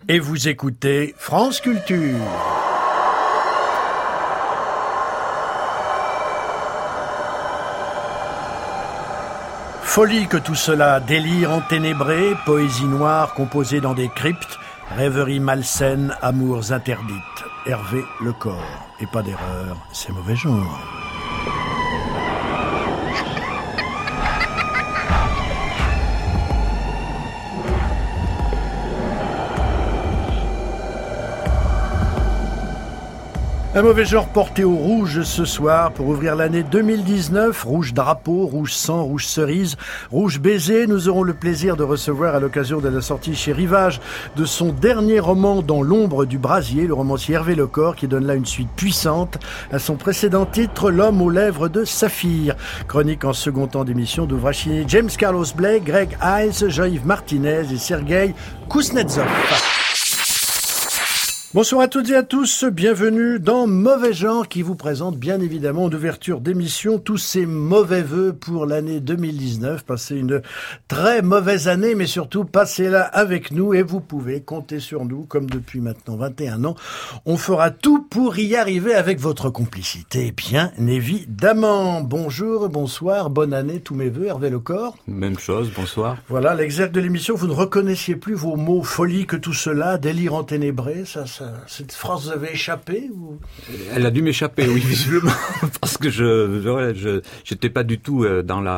Et vous écoutez France Culture. Folie que tout cela, délire enténébré, poésie noire composée dans des cryptes, rêveries malsaines, amours interdites. Hervé Lecor. Et pas d'erreur, c'est mauvais genre. Un mauvais genre porté au rouge ce soir pour ouvrir l'année 2019. Rouge drapeau, rouge sang, rouge cerise, rouge baiser. Nous aurons le plaisir de recevoir à l'occasion de la sortie chez Rivage de son dernier roman Dans l'ombre du brasier, le romancier Hervé Lecor qui donne là une suite puissante à son précédent titre L'homme aux lèvres de saphir. Chronique en second temps d'émission d'ouvrage signé James Carlos Blake, Greg Iles, Jean-Yves Martinez et Sergueï Kuznetsov. Bonsoir à toutes et à tous, bienvenue dans Mauvais Genre qui vous présente bien évidemment en ouverture d'émission tous ces mauvais vœux pour l'année 2019. Passez une très mauvaise année mais surtout passez-la avec nous et vous pouvez compter sur nous comme depuis maintenant 21 ans. On fera tout pour y arriver avec votre complicité, bien évidemment. Bonjour, bonsoir, bonne année, tous mes vœux, Hervé Lecor. Même chose, bonsoir. Voilà, l'exergue de l'émission, vous ne reconnaissiez plus vos mots folie que tout cela, délire enténébré, cette phrase vous avez échappé ou... Elle a dû m'échapper, oui, visiblement, parce que j'étais pas du tout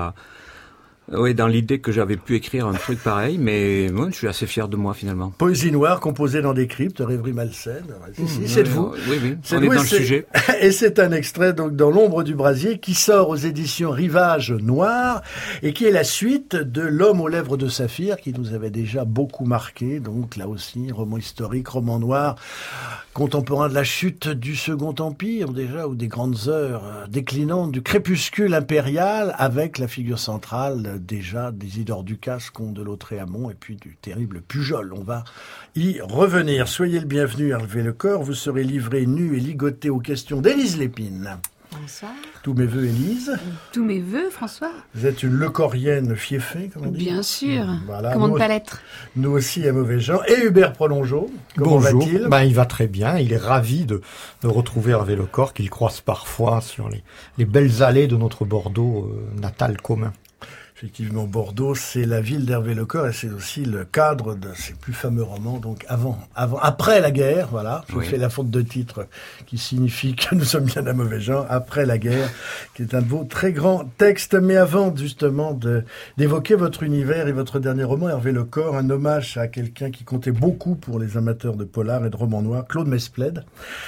dans l'idée que j'avais pu écrire un truc pareil, mais moi, je suis assez fier de moi finalement. Poésie noire composée dans des cryptes, rêveries malsaines. C'est de vous. Oui, on est dans le sujet. Et c'est un extrait donc Dans l'ombre du brasier qui sort aux éditions Rivage Noir et qui est la suite de L'homme aux lèvres de saphir qui nous avait déjà beaucoup marqué. Donc là aussi, roman historique, roman noir, contemporain de la chute du Second Empire déjà ou des grandes heures déclinantes du crépuscule impérial avec la figure centrale déjà d'Isidore Ducasse, comte de Lautréamont, et puis du terrible Pujol. On va y revenir. Soyez le bienvenu, Hervé Lecor. Vous serez livré nu et ligoté aux questions d'Élise Lépine. Bonsoir. Tous mes vœux, Élise. Tous mes vœux, François. Vous êtes une lecorienne fieffée, comme on dit. Bien sûr. Voilà. Comment ne pas l'être. Nous aussi, à mauvais genre. Et Hubert Prolongeau. Comment va-t-il ? Il va très bien. Il est ravi de retrouver Hervé Lecor, qu'il croise parfois sur les belles allées de notre Bordeaux natal commun. Effectivement, Bordeaux, c'est la ville d'Hervé Lecor et c'est aussi le cadre de ses plus fameux romans. Donc après la guerre, voilà. Je fais la faute de titre qui signifie que nous sommes bien à mauvais genre. Après la guerre, qui est un beau, très grand texte. Mais avant, justement, d'évoquer votre univers et votre dernier roman, Hervé Lecor, un hommage à quelqu'un qui comptait beaucoup pour les amateurs de polar et de romans noirs, Claude Mesplède,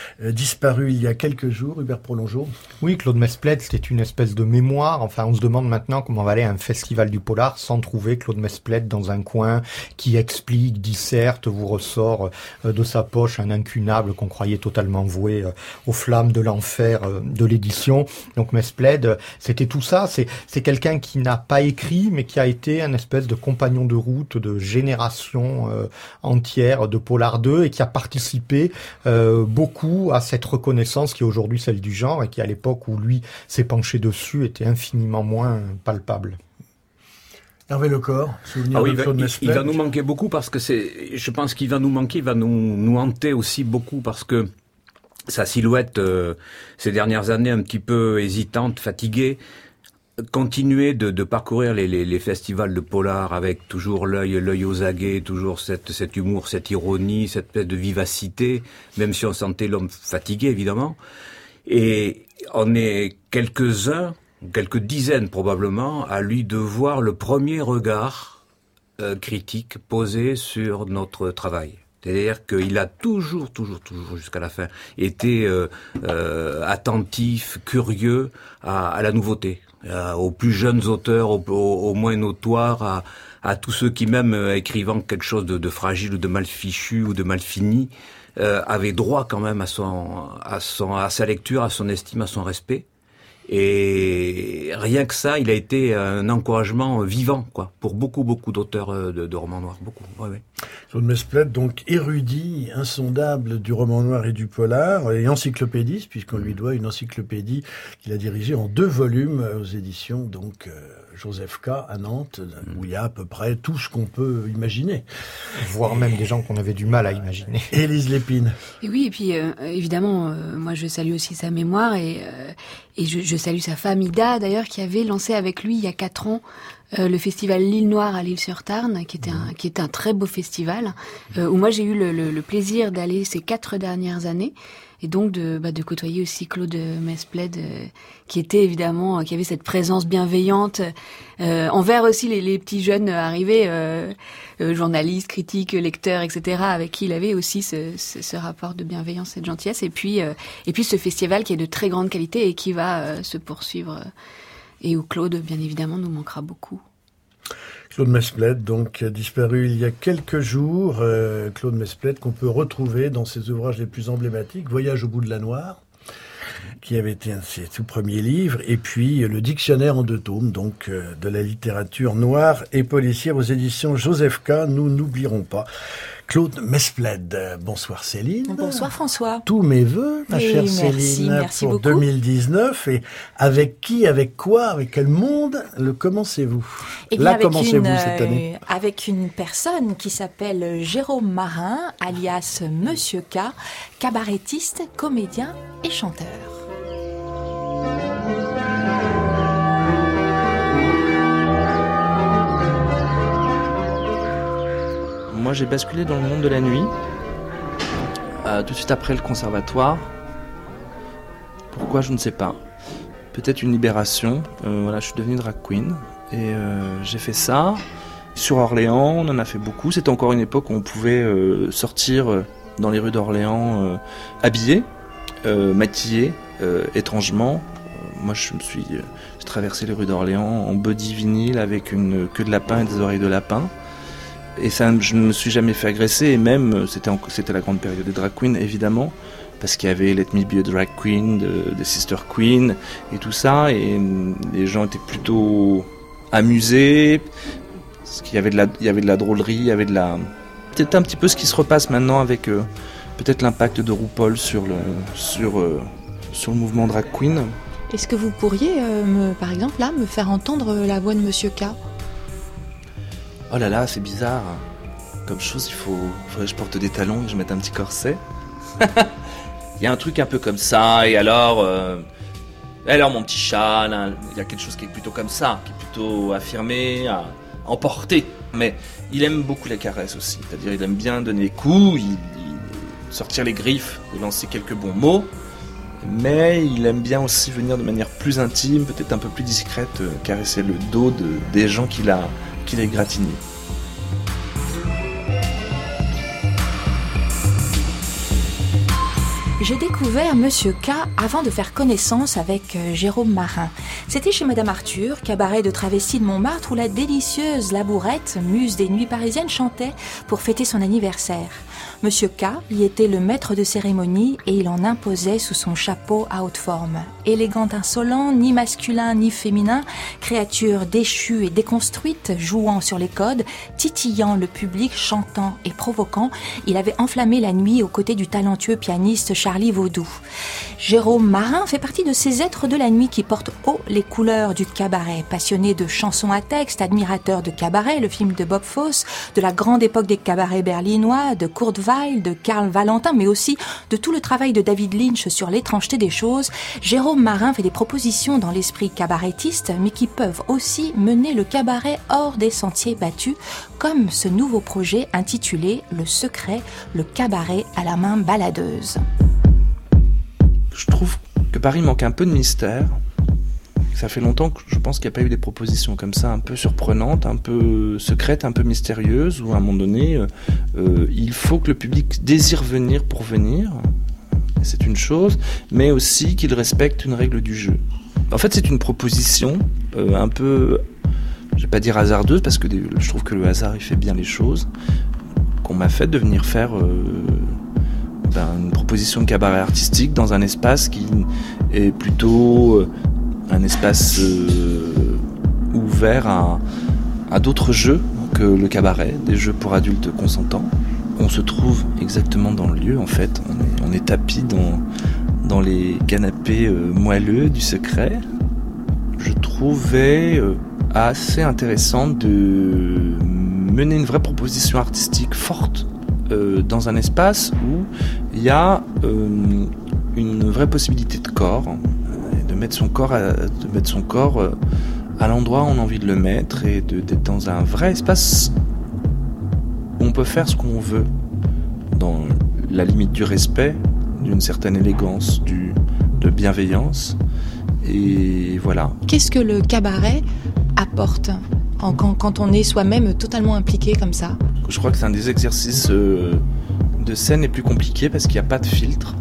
disparu il y a quelques jours, Hubert Prolongeau. Oui, Claude Mesplède, c'était une espèce de mémoire. Enfin, on se demande maintenant comment va aller un festival du polar sans trouver Claude Mesplède dans un coin qui explique, disserte, vous ressort de sa poche un incunable qu'on croyait totalement voué aux flammes de l'enfer de l'édition. Donc Mesplède, c'était tout ça. C'est quelqu'un qui n'a pas écrit, mais qui a été un espèce de compagnon de route de génération entière de Polar 2 et qui a participé beaucoup à cette reconnaissance qui est aujourd'hui celle du genre et qui à l'époque où lui s'est penché dessus était infiniment moins palpable. Hervé Lecor, souvenir de Claude Mesplède. Il va nous manquer beaucoup parce que je pense qu'il va nous manquer, il va nous hanter aussi beaucoup parce que sa silhouette, ces dernières années un petit peu hésitante, fatiguée, continuer de parcourir les festivals de polar avec toujours l'œil aux aguets, toujours cet humour, cette ironie, cette espèce de vivacité, même si on sentait l'homme fatigué évidemment. Et on est quelques dizaines probablement, à lui de voir le premier regard critique posé sur notre travail. C'est-à-dire qu'il a toujours, jusqu'à la fin, été attentif, curieux à la nouveauté, aux plus jeunes auteurs, aux moins notoires, à tous ceux qui, même écrivant quelque chose de fragile ou de mal fichu ou de mal fini, avaient droit quand même à sa lecture, à son estime, à son respect. Et rien que ça, il a été un encouragement vivant, quoi, pour beaucoup d'auteurs de romans noirs, beaucoup. Ouais. Claude Mesplette, donc érudit insondable du roman noir et du polar, et encyclopédiste, puisqu'on lui doit une encyclopédie qu'il a dirigée en 2 volumes aux éditions donc Joseph K à Nantes, où il y a à peu près tout ce qu'on peut imaginer. Voire même des gens qu'on avait du mal à imaginer. Élise Lépine. Et oui, et puis évidemment, moi je salue aussi sa mémoire et je salue sa femme Ida d'ailleurs, qui avait lancé avec lui il y a 4 ans le festival L'Île Noire à l'Île-sur-Tarn, qui était un très beau festival, où moi j'ai eu le plaisir d'aller ces 4 dernières années, et donc de côtoyer aussi Claude Mesplette, qui était évidemment, qui avait cette présence bienveillante envers aussi les petits jeunes arrivés, journalistes, critiques, lecteurs, etc., avec qui il avait aussi ce rapport de bienveillance et de gentillesse, et puis ce festival qui est de très grande qualité et qui va se poursuivre, et où Claude, bien évidemment, nous manquera beaucoup. Claude Mesplette, donc disparu il y a quelques jours. Claude Mesplette qu'on peut retrouver dans ses ouvrages les plus emblématiques, Voyage au bout de la Noire, qui avait été un de ses tout premiers livres, et puis le Dictionnaire en 2 tomes, donc de la littérature noire et policière aux éditions Joseph K. Nous n'oublierons pas Claude Mesplette. Bonsoir Céline. Bonsoir François. Tous mes vœux, ma chère Céline, merci pour beaucoup. 2019. Et avec qui, avec quoi, avec quel monde le commencez-vous? Eh bien, Commencez-vous cette année? Avec une personne qui s'appelle Jérôme Marin, alias Monsieur K, cabarettiste, comédien et chanteur. Moi, j'ai basculé dans le monde de la nuit, tout de suite après le conservatoire. Pourquoi, je ne sais pas. Peut-être une libération. Je suis devenu drag queen et j'ai fait ça. Sur Orléans, on en a fait beaucoup. C'était encore une époque où on pouvait sortir dans les rues d'Orléans habillé, maquillé, étrangement. Moi, j'ai traversé les rues d'Orléans en body vinyle avec une queue de lapin et des oreilles de lapin. Et ça, je ne me suis jamais fait agresser, et même, c'était la grande période des drag queens, évidemment, parce qu'il y avait Let Me Be a Drag Queen, des Sister Queen, et tout ça, et les gens étaient plutôt amusés, parce qu'il y avait de la drôlerie, il y avait peut-être un petit peu ce qui se repasse maintenant avec peut-être l'impact de RuPaul sur le mouvement drag queen. Est-ce que vous pourriez, par exemple, là, me faire entendre la voix de Monsieur K ? Oh là là, c'est bizarre. Comme chose, il faudrait que je porte des talons et que je mette un petit corset. Il y a un truc un peu comme ça, et alors mon petit chat, là, il y a quelque chose qui est plutôt comme ça, qui est plutôt affirmé, à emporter. Mais il aime beaucoup la caresse aussi, c'est-à-dire il aime bien donner des coups, sortir les griffes, et lancer quelques bons mots. Mais il aime bien aussi venir de manière plus intime, peut-être un peu plus discrète, caresser le dos des gens qu'il a égratignés. J'ai découvert Monsieur K avant de faire connaissance avec Jérôme Marin. C'était chez Madame Arthur, cabaret de travestis de Montmartre, où la délicieuse Labourette, muse des nuits parisiennes, chantait pour fêter son anniversaire. Monsieur K y était le maître de cérémonie et il en imposait sous son chapeau à haute forme. Élégant insolent, ni masculin ni féminin, créature déchue et déconstruite, jouant sur les codes, titillant le public, chantant et provoquant, il avait enflammé la nuit aux côtés du talentueux pianiste Charlie Vaudou. Jérôme Marin fait partie de ces êtres de la nuit qui portent haut les couleurs du cabaret. Passionné de chansons à texte, admirateur de Cabaret, le film de Bob Fosse, de la grande époque des cabarets berlinois, de Kurt Weill, de Karl Valentin, mais aussi de tout le travail de David Lynch sur l'étrangeté des choses, Jérôme Marin fait des propositions dans l'esprit cabarettiste, mais qui peuvent aussi mener le cabaret hors des sentiers battus, comme ce nouveau projet intitulé Le Secret, le cabaret à la main baladeuse. Je trouve que Paris manque un peu de mystère. Ça fait longtemps que je pense qu'il n'y a pas eu des propositions comme ça, un peu surprenantes, un peu secrètes, un peu mystérieuses, où à un moment donné, il faut que le public désire venir pour venir, c'est une chose, mais aussi qu'il respecte une règle du jeu. En fait, c'est une proposition un peu, je vais pas dire hasardeuse, parce que je trouve que le hasard, il fait bien les choses, qu'on m'a fait de venir faire une proposition de cabaret artistique dans un espace qui est plutôt un espace ouvert à d'autres jeux que le cabaret, des jeux pour adultes consentants. On se trouve exactement dans le lieu, en fait. On est tapis dans les canapés moelleux du Secret. Je trouvais assez intéressant de mener une vraie proposition artistique forte dans un espace où il y a une vraie possibilité de corps, de mettre son corps à l'endroit où on a envie de le mettre et d'être dans un vrai espace où on peut faire ce qu'on veut, dans la limite du respect, d'une certaine élégance, de bienveillance. Et voilà. Qu'est-ce que le cabaret apporte quand on est soi-même totalement impliqué comme ça? Je crois que c'est un des exercices de scène les plus compliqués parce qu'il n'y a pas de filtre.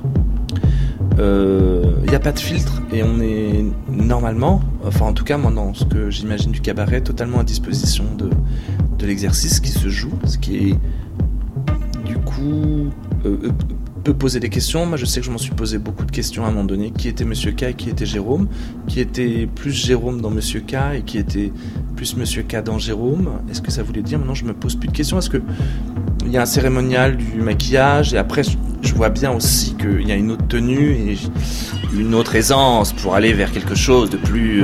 Il n'y a pas de filtre et on est normalement, enfin en tout cas moi dans ce que j'imagine du cabaret, totalement à disposition de l'exercice qui se joue, ce qui est du coup peut poser des questions. Moi je sais que je m'en suis posé beaucoup de questions à un moment donné. Qui était Monsieur K et qui était Jérôme? Qui était plus Jérôme dans Monsieur K et qui était plus Monsieur K dans Jérôme? Est-ce que ça voulait dire maintenant je me pose plus de questions? Est-ce que il y a un cérémonial du maquillage et après je vois bien aussi qu'il y a une autre tenue et une autre aisance pour aller vers quelque chose de plus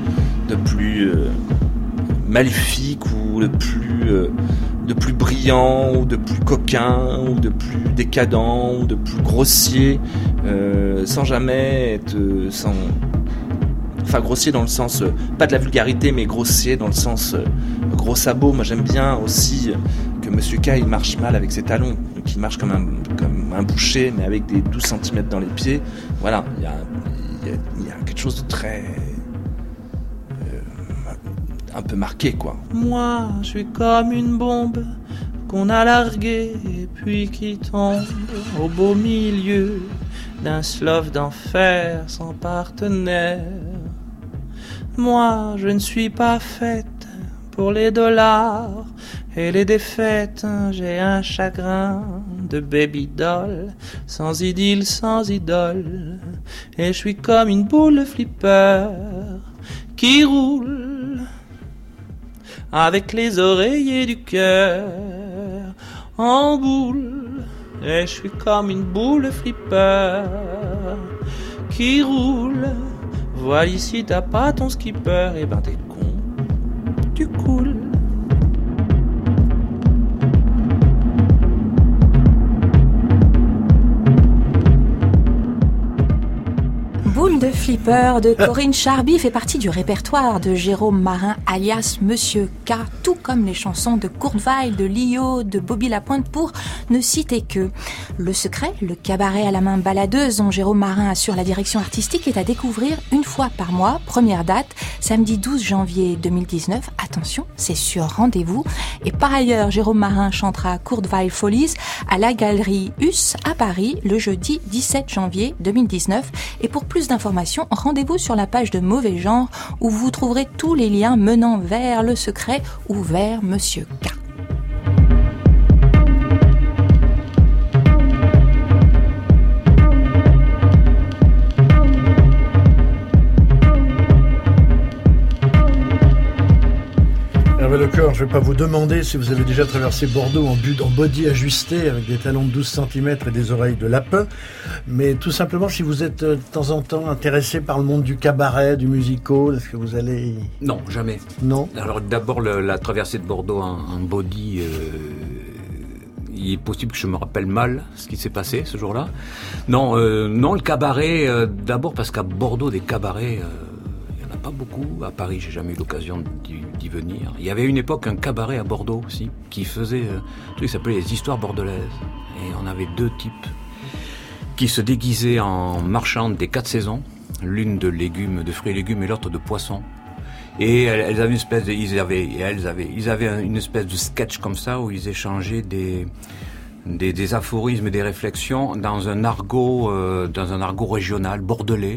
maléfique ou de plus brillant ou de plus coquin ou de plus décadent ou de plus grossier, sans jamais être enfin grossier dans le sens pas de la vulgarité mais grossier dans le sens gros sabot. Moi j'aime bien aussi que Monsieur K il marche mal avec ses talons, qu'il marche comme un boucher mais avec des 12 cm dans les pieds. Voilà, il y a quelque chose de très un peu marqué quoi. Moi je suis comme une bombe qu'on a larguée et puis qui tombe au beau milieu d'un slough d'enfer sans partenaire. Moi je ne suis pas faite pour les dollars et les défaites. J'ai un chagrin de baby doll, sans idylle, sans idole. Et je suis comme une boule flipper qui roule avec les oreillers du cœur en boule. Et je suis comme une boule flipper qui roule. Voilà ici t'as pas ton skipper, et ben t'es con, tu coules. Boule de flipper de Corinne Charby fait partie du répertoire de Jérôme Marin alias Monsieur K, tout comme les chansons de Kurt Weill, de Lio, de Bobby Lapointe pour ne citer que. Le Secret, le cabaret à la main baladeuse dont Jérôme Marin assure la direction artistique, est à découvrir une fois par mois. Première date, samedi 12 janvier 2019. Attention, c'est sur rendez-vous. Et par ailleurs, Jérôme Marin chantera Kurt Weill Follies à la Galerie Us à Paris le jeudi 17 janvier 2019. Et pour plus d'informations, rendez-vous sur la page de Mauvais Genre où vous trouverez tous les liens menant vers le Secret ou vers Monsieur K. Je ne vais pas vous demander si vous avez déjà traversé Bordeaux en body ajusté avec des talons de 12 cm et des oreilles de lapin, mais tout simplement si vous êtes de temps en temps intéressé par le monde du cabaret, du musical, est-ce que vous allez... Non, jamais. Non. Alors d'abord la traversée de Bordeaux en body, il est possible que je me rappelle mal ce qui s'est passé ce jour-là. Non, le cabaret, d'abord parce qu'à Bordeaux des cabarets... pas beaucoup. À Paris, j'ai jamais eu l'occasion d'y venir. Il y avait une époque un cabaret à Bordeaux aussi, qui faisait un truc qui s'appelait les histoires bordelaises. Et on avait deux types qui se déguisaient en marchands des 4 saisons, l'une de légumes, de fruits et légumes, et l'autre de poissons. Et elles avaient une espèce ils avaient une espèce de sketch comme ça où ils échangeaient des aphorismes et des réflexions dans un argot régional bordelais.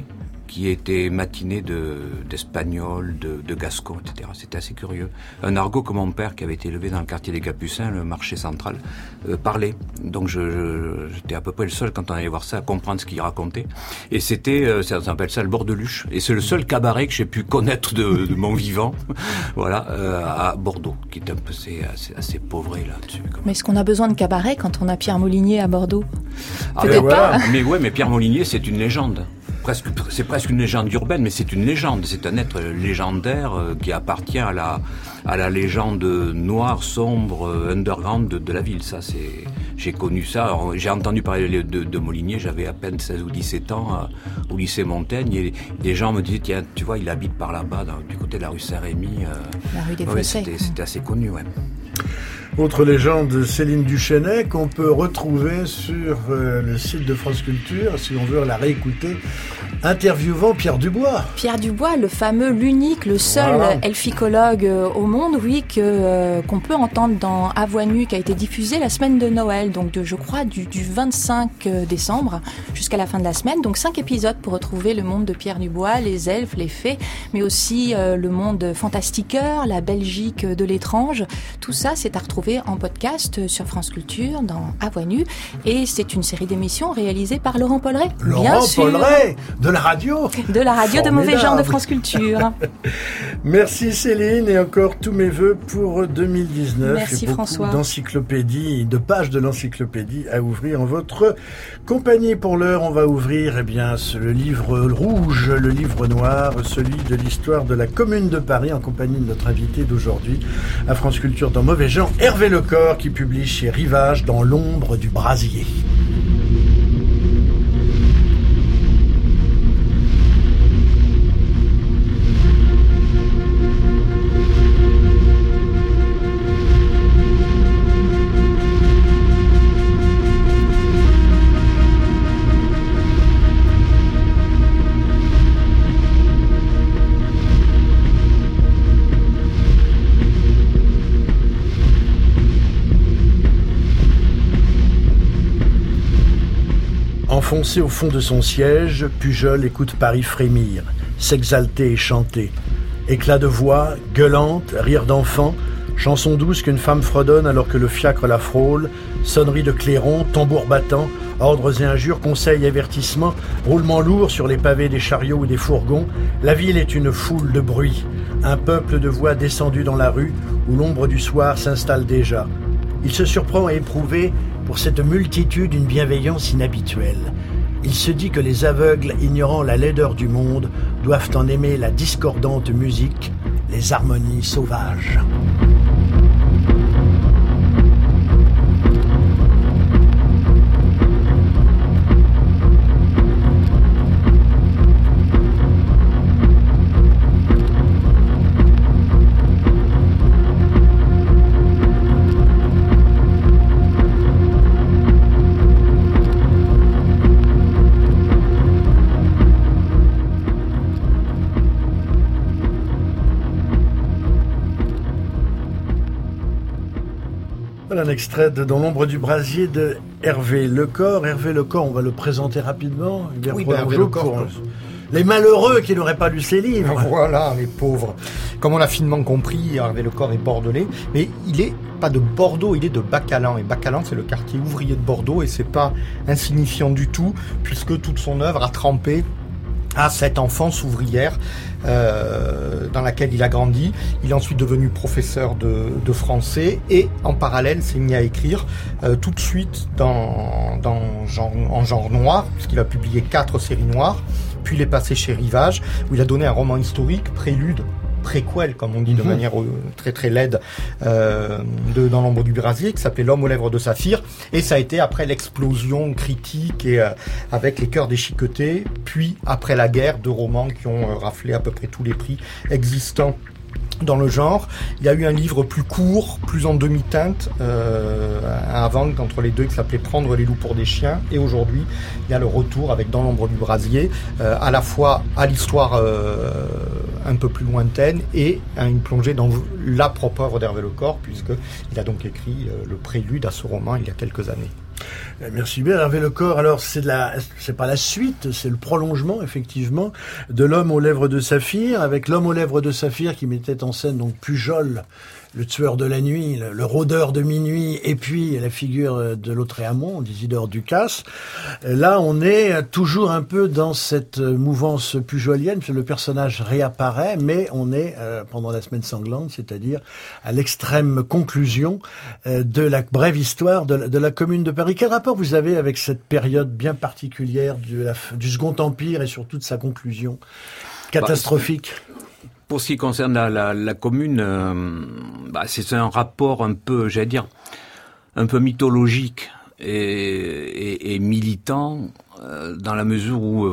qui était matiné d'espagnol, de gascon, etc. C'était assez curieux. Un argot que mon père, qui avait été élevé dans le quartier des Capucins, le marché central, parlait. Donc j'étais à peu près le seul, quand on allait voir ça, à comprendre ce qu'il racontait. Et c'était, ça s'appelle ça le Bordeluche. Et c'est le seul cabaret que j'ai pu connaître de mon vivant, voilà, à Bordeaux, qui est un peu assez pauvré là-dessus. Mais est-ce qu'on a besoin de cabaret quand on a Pierre Molinier à Bordeaux? Peut-être pas. Mais Pierre Molinier, c'est une légende. C'est presque une légende urbaine, mais c'est une légende. C'est un être légendaire qui appartient à la légende noire, sombre, underground de la ville. Ça, j'ai connu ça. Alors, j'ai entendu parler de Molinier, j'avais à peine 16 ou 17 ans au lycée Montaigne, et des gens me disaient, tiens, tu vois, il habite par là-bas, du côté de la rue Saint-Rémy. La rue des Fossés. C'était assez connu, ouais. Autre légende, Céline Duchesnay, qu'on peut retrouver sur le site de France Culture, si on veut la réécouter, interviewant Pierre Dubois. Pierre Dubois, le fameux, l'unique, le seul elficologue au monde, oui, qu'on peut entendre dans À Voix Nue, qui a été diffusé la semaine de Noël, donc je crois du 25 décembre jusqu'à la fin de la semaine. Donc 5 épisodes pour retrouver le monde de Pierre Dubois, les elfes, les fées, mais aussi le monde fantastiqueur, la Belgique de l'étrange. Tout ça, c'est à retrouver en podcast sur France Culture dans À Voix Nue, et c'est une série d'émissions réalisée par Laurent Polleret. Laurent Polleret, de la radio de Mauvais Genre de France Culture. Merci Céline, et encore tous mes vœux pour 2019. Merci et beaucoup François. d'encyclopédies, de pages de l'encyclopédie à ouvrir en votre compagnie. Pour l'heure, on va ouvrir le livre rouge, le livre noir, celui de l'histoire de la Commune de Paris, en compagnie de notre invité d'aujourd'hui à France Culture dans Mauvais Genre, Hervé Lecor, qui publie chez Rivage Dans l'ombre du brasier. Enfoncé au fond de son siège, Pujol écoute Paris frémir, s'exalter et chanter. Éclat de voix, gueulante, rire d'enfant, chanson douce qu'une femme fredonne alors que le fiacre la frôle, sonnerie de clairon, tambour battant, ordres et injures, conseils et avertissements, roulement lourd sur les pavés des chariots ou des fourgons. La ville est une foule de bruit, un peuple de voix descendu dans la rue où l'ombre du soir s'installe déjà. Il se surprend à éprouver pour cette multitude une bienveillance inhabituelle. Il se dit que les aveugles, ignorant la laideur du monde, doivent en aimer la discordante musique, les harmonies sauvages. Un extrait de Dans l'ombre du brasier de Hervé Lecor. Hervé Lecor, on va le présenter rapidement. Hervé Lecor, pour les malheureux qui n'auraient pas lu ses livres. Voilà, les pauvres. Comme on l'a finement compris, Hervé Lecor est bordelais, mais il est pas de Bordeaux, il est de Bacalan. Et Bacalan, c'est le quartier ouvrier de Bordeaux, et c'est pas insignifiant du tout, puisque toute son œuvre a trempé à cette enfance ouvrière dans laquelle il a grandi. Il est ensuite devenu professeur de français et en parallèle s'est mis à écrire tout de suite en genre noir, puisqu'il a publié 4 séries noires. Puis il est passé chez Rivage où il a donné un roman historique, prélude, préquel, comme on dit de manière très très laide, Dans l'ombre du brasier, qui s'appelait L'homme aux lèvres de saphir, et ça a été après l'explosion critique et avec Les cœurs déchiquetés, puis après la guerre, 2 romans qui ont raflé à peu près tous les prix existants dans le genre. Il y a eu un livre plus court, plus en demi-teinte, avant entre les deux, qui s'appelait Prendre les loups pour des chiens, et aujourd'hui il y a le retour avec Dans l'ombre du brasier, à la fois à l'histoire un peu plus lointaine et à une plongée dans la propre œuvre d'Hervé Lecor, puisqu'il a donc écrit le prélude à ce roman il y a quelques années. Merci bien, Hervé Lecor. Alors, c'est pas la suite, c'est le prolongement, effectivement, de L'homme aux lèvres de saphir, avec L'homme aux lèvres de saphir qui mettait en scène donc Pujol, le tueur de la nuit, le rôdeur de minuit, et puis la figure de Lautréamont, d'Isidore Ducasse. Là, on est toujours un peu dans cette mouvance pujolienne, parce que le personnage réapparaît, mais on est pendant la semaine sanglante, c'est-à-dire à l'extrême conclusion de la brève histoire de la Commune de Paris. Quel rapport vous avez avec cette période bien particulière du Second Empire et surtout de sa conclusion catastrophique? Pour ce qui concerne la Commune, c'est un rapport un peu, j'allais dire, un peu mythologique et militant, dans la mesure où,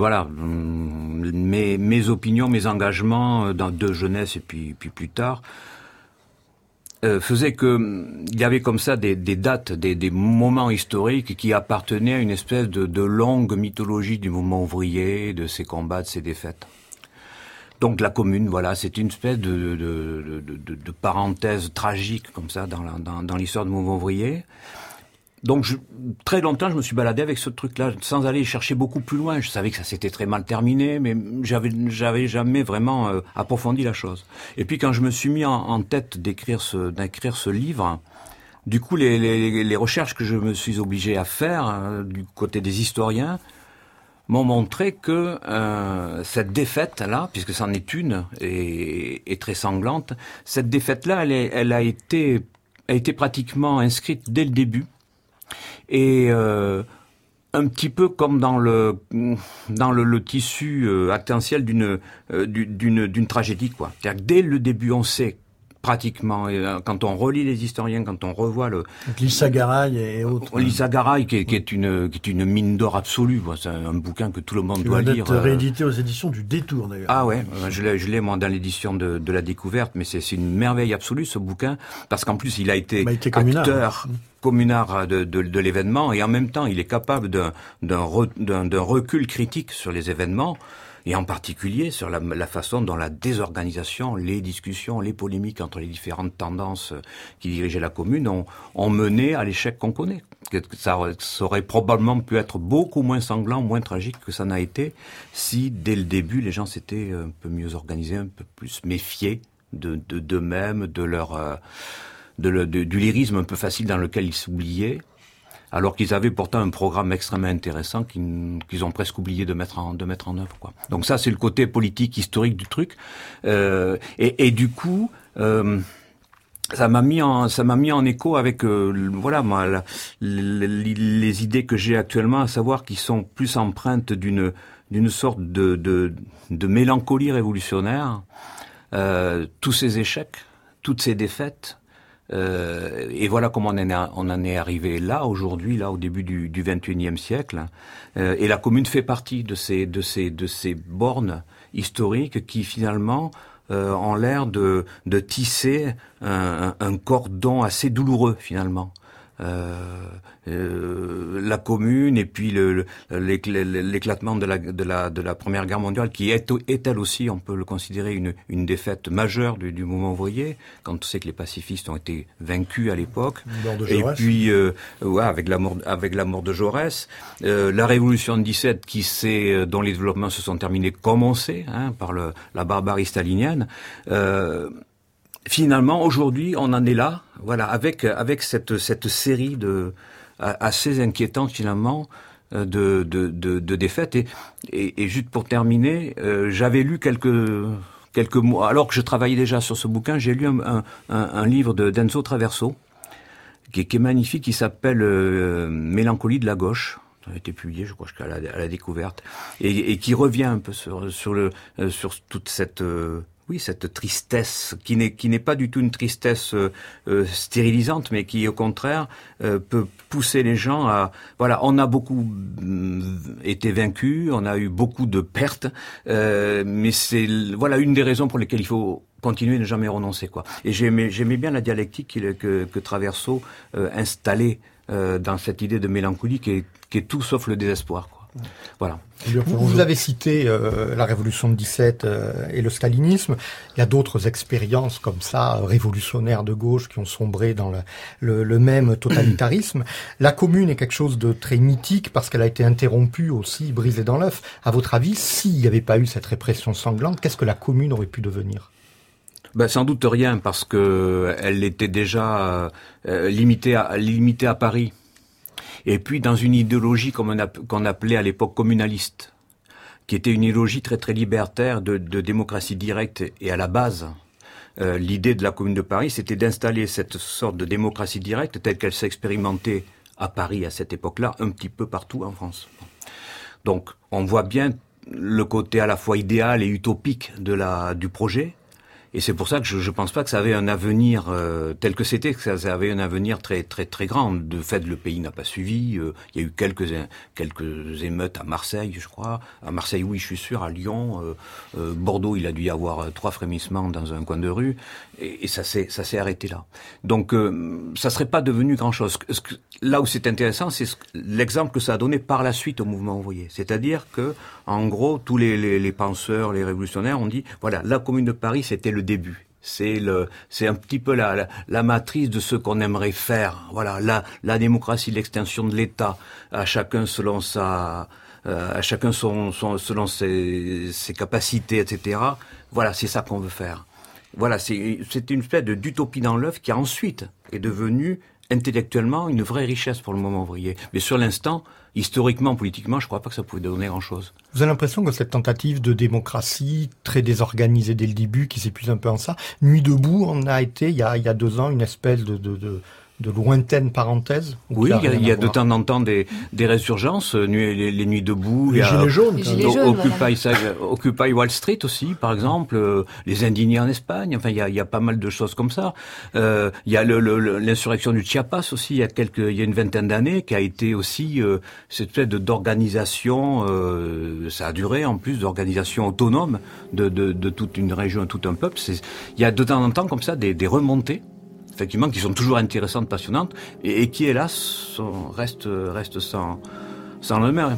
mes opinions, mes engagements de jeunesse et puis plus tard, faisaient que il y avait comme ça des dates, des moments historiques qui appartenaient à une espèce de longue mythologie du mouvement ouvrier, de ses combats, de ses défaites. Donc la Commune, c'est une espèce de parenthèse tragique comme ça dans l'histoire du mouvement ouvrier. Donc très longtemps, je me suis baladé avec ce truc-là, sans aller chercher beaucoup plus loin. Je savais que ça s'était très mal terminé, mais j'avais jamais vraiment approfondi la chose. Et puis quand je me suis mis en tête d'écrire ce livre, du coup les recherches que je me suis obligé à faire du côté des historiens m'ont montré que cette défaite-là, puisque c'en est une et très sanglante, cette défaite-là, elle a été pratiquement inscrite dès le début, et un petit peu comme dans le tissu actentiel d'une tragédie, quoi. C'est-à-dire que dès le début, on sait pratiquement, quand on relit les historiens, quand on revoit Lisa Garay et autres. Lisa Garay, qui est une mine d'or absolue. C'est un bouquin que tout le monde doit lire. Réédité aux éditions du Détour, d'ailleurs. Ah ouais, je l'ai moi dans l'édition de la Découverte, mais c'est une merveille absolue, ce bouquin, parce qu'en plus il a été acteur communard de l'événement, et en même temps il est capable d'un recul critique sur les événements, et en particulier sur la façon dont la désorganisation, les discussions, les polémiques entre les différentes tendances qui dirigeaient la Commune ont mené à l'échec qu'on connaît. Ça aurait probablement pu être beaucoup moins sanglant, moins tragique que ça n'a été, si dès le début les gens s'étaient un peu mieux organisés, un peu plus méfiés d'eux-mêmes, du lyrisme un peu facile dans lequel ils s'oubliaient, alors qu'ils avaient pourtant un programme extrêmement intéressant qu'ils ont presque oublié de mettre en œuvre, quoi. Donc ça, c'est le côté politique, historique du truc. Et du coup, ça m'a mis en écho avec les idées que j'ai actuellement, à savoir qu'ils sont plus empreintes d'une sorte de mélancolie révolutionnaire. Tous ces échecs, toutes ces défaites. Et voilà comment on en est arrivé là, aujourd'hui, là, au début du XXIe siècle. Et la Commune fait partie de ces bornes historiques qui, finalement, ont l'air de tisser un cordon assez douloureux, finalement. La Commune et puis l'éclatement de la Première Guerre mondiale, qui est elle aussi, on peut le considérer une défaite majeure du mouvement ouvrier, quand on sait que les pacifistes ont été vaincus à l'époque. Et puis avec la mort de Jaurès, la Révolution de 17 dont les développements se sont terminés comme on sait, par la barbarie stalinienne. Finalement, aujourd'hui, on en est là, avec cette série assez inquiétante, finalement, de défaites. Et juste pour terminer, j'avais lu quelques mois, alors que je travaillais déjà sur ce bouquin, j'ai lu un livre d'Enzo Traverso, qui est magnifique, qui s'appelle Mélancolie de la gauche. Ça a été publié, je crois, à la Découverte, et qui revient un peu sur toute cette tristesse qui n'est pas du tout une tristesse stérilisante, mais qui au contraire peut pousser les gens à on a beaucoup été vaincus, on a eu beaucoup de pertes, mais c'est une des raisons pour lesquelles il faut continuer, ne jamais renoncer, quoi. Et j'aimais bien la dialectique que Traverso installait dans cette idée de mélancolie qui est tout sauf le désespoir, quoi. Voilà. Vous avez cité la Révolution de 17 et le stalinisme. Il y a d'autres expériences comme ça, révolutionnaires de gauche, qui ont sombré dans le même totalitarisme. La Commune est quelque chose de très mythique parce qu'elle a été interrompue aussi, brisée dans l'œuf. À votre avis, s'il n'y avait pas eu cette répression sanglante, qu'est-ce que la Commune aurait pu devenir ? Sans doute rien, parce que elle était déjà limitée à Paris. Et puis dans une idéologie qu'on appelait à l'époque communaliste, qui était une idéologie très très libertaire de démocratie directe. Et à la base, l'idée de la Commune de Paris, c'était d'installer cette sorte de démocratie directe telle qu'elle s'est expérimentée à Paris à cette époque-là, un petit peu partout en France. Donc on voit bien le côté à la fois idéal et utopique du projet. Et c'est pour ça que je pense pas que ça avait un avenir tel que c'était, que ça avait un avenir très très très grand. De fait, le pays n'a pas suivi. Il y a eu quelques émeutes à Marseille, je crois. À Marseille, oui, je suis sûr. À Lyon, Bordeaux, il a dû y avoir 3 frémissements dans un coin de rue, et ça s'est arrêté là. Donc, ça serait pas devenu grand-chose. Là où c'est intéressant, c'est l'exemple que ça a donné par la suite au mouvement ouvrier. C'est-à-dire que, en gros, tous les penseurs, les révolutionnaires ont dit, voilà, la Commune de Paris, c'était le début. C'est un petit peu la matrice de ce qu'on aimerait faire. Voilà, la démocratie, l'extension de l'État, à chacun selon selon ses capacités, etc. Voilà, c'est ça qu'on veut faire. Voilà, c'était une espèce d'utopie dans l'œuf qui ensuite est devenue intellectuellement une vraie richesse pour le mouvement ouvrier. Mais sur l'instant, historiquement, politiquement, je ne crois pas que ça pouvait donner grand-chose. Vous avez l'impression que cette tentative de démocratie très désorganisée dès le début, qui s'épuise un peu en ça, Nuit debout en a été, il y a 2 ans, une espèce de lointaine parenthèse. Oui, il y a de temps en temps des résurgences, les nuits debout, les gilets jaunes, Occupy Wall Street aussi, par exemple, les indignés en Espagne. Enfin, il y a pas mal de choses comme ça. Il y a l'insurrection du Chiapas aussi, il y a une vingtaine d'années, qui a été aussi cette espèce d'organisation. Ça a duré en plus d'organisation autonome de toute une région, tout un peuple. Il y a de temps en temps comme ça des remontées, effectivement, qui sont toujours intéressantes, passionnantes, et qui, hélas, restent sans lendemain.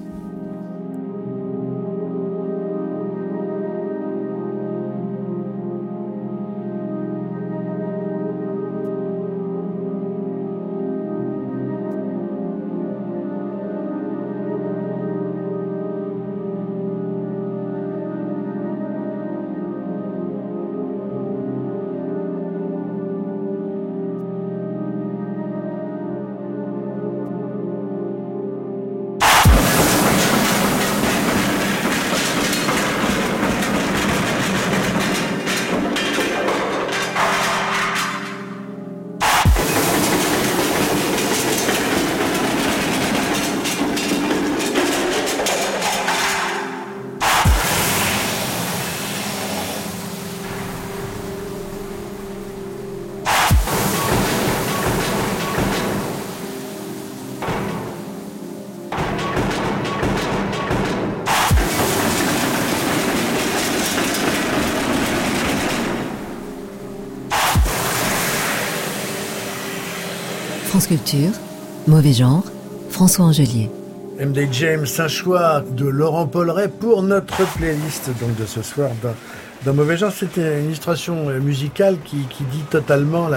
France Culture, Mauvais Genre, François Angelier. M.D. James, un choix de Laurent Polleret pour notre playlist donc de ce soir dans Mauvais Genre. C'était une illustration musicale qui dit totalement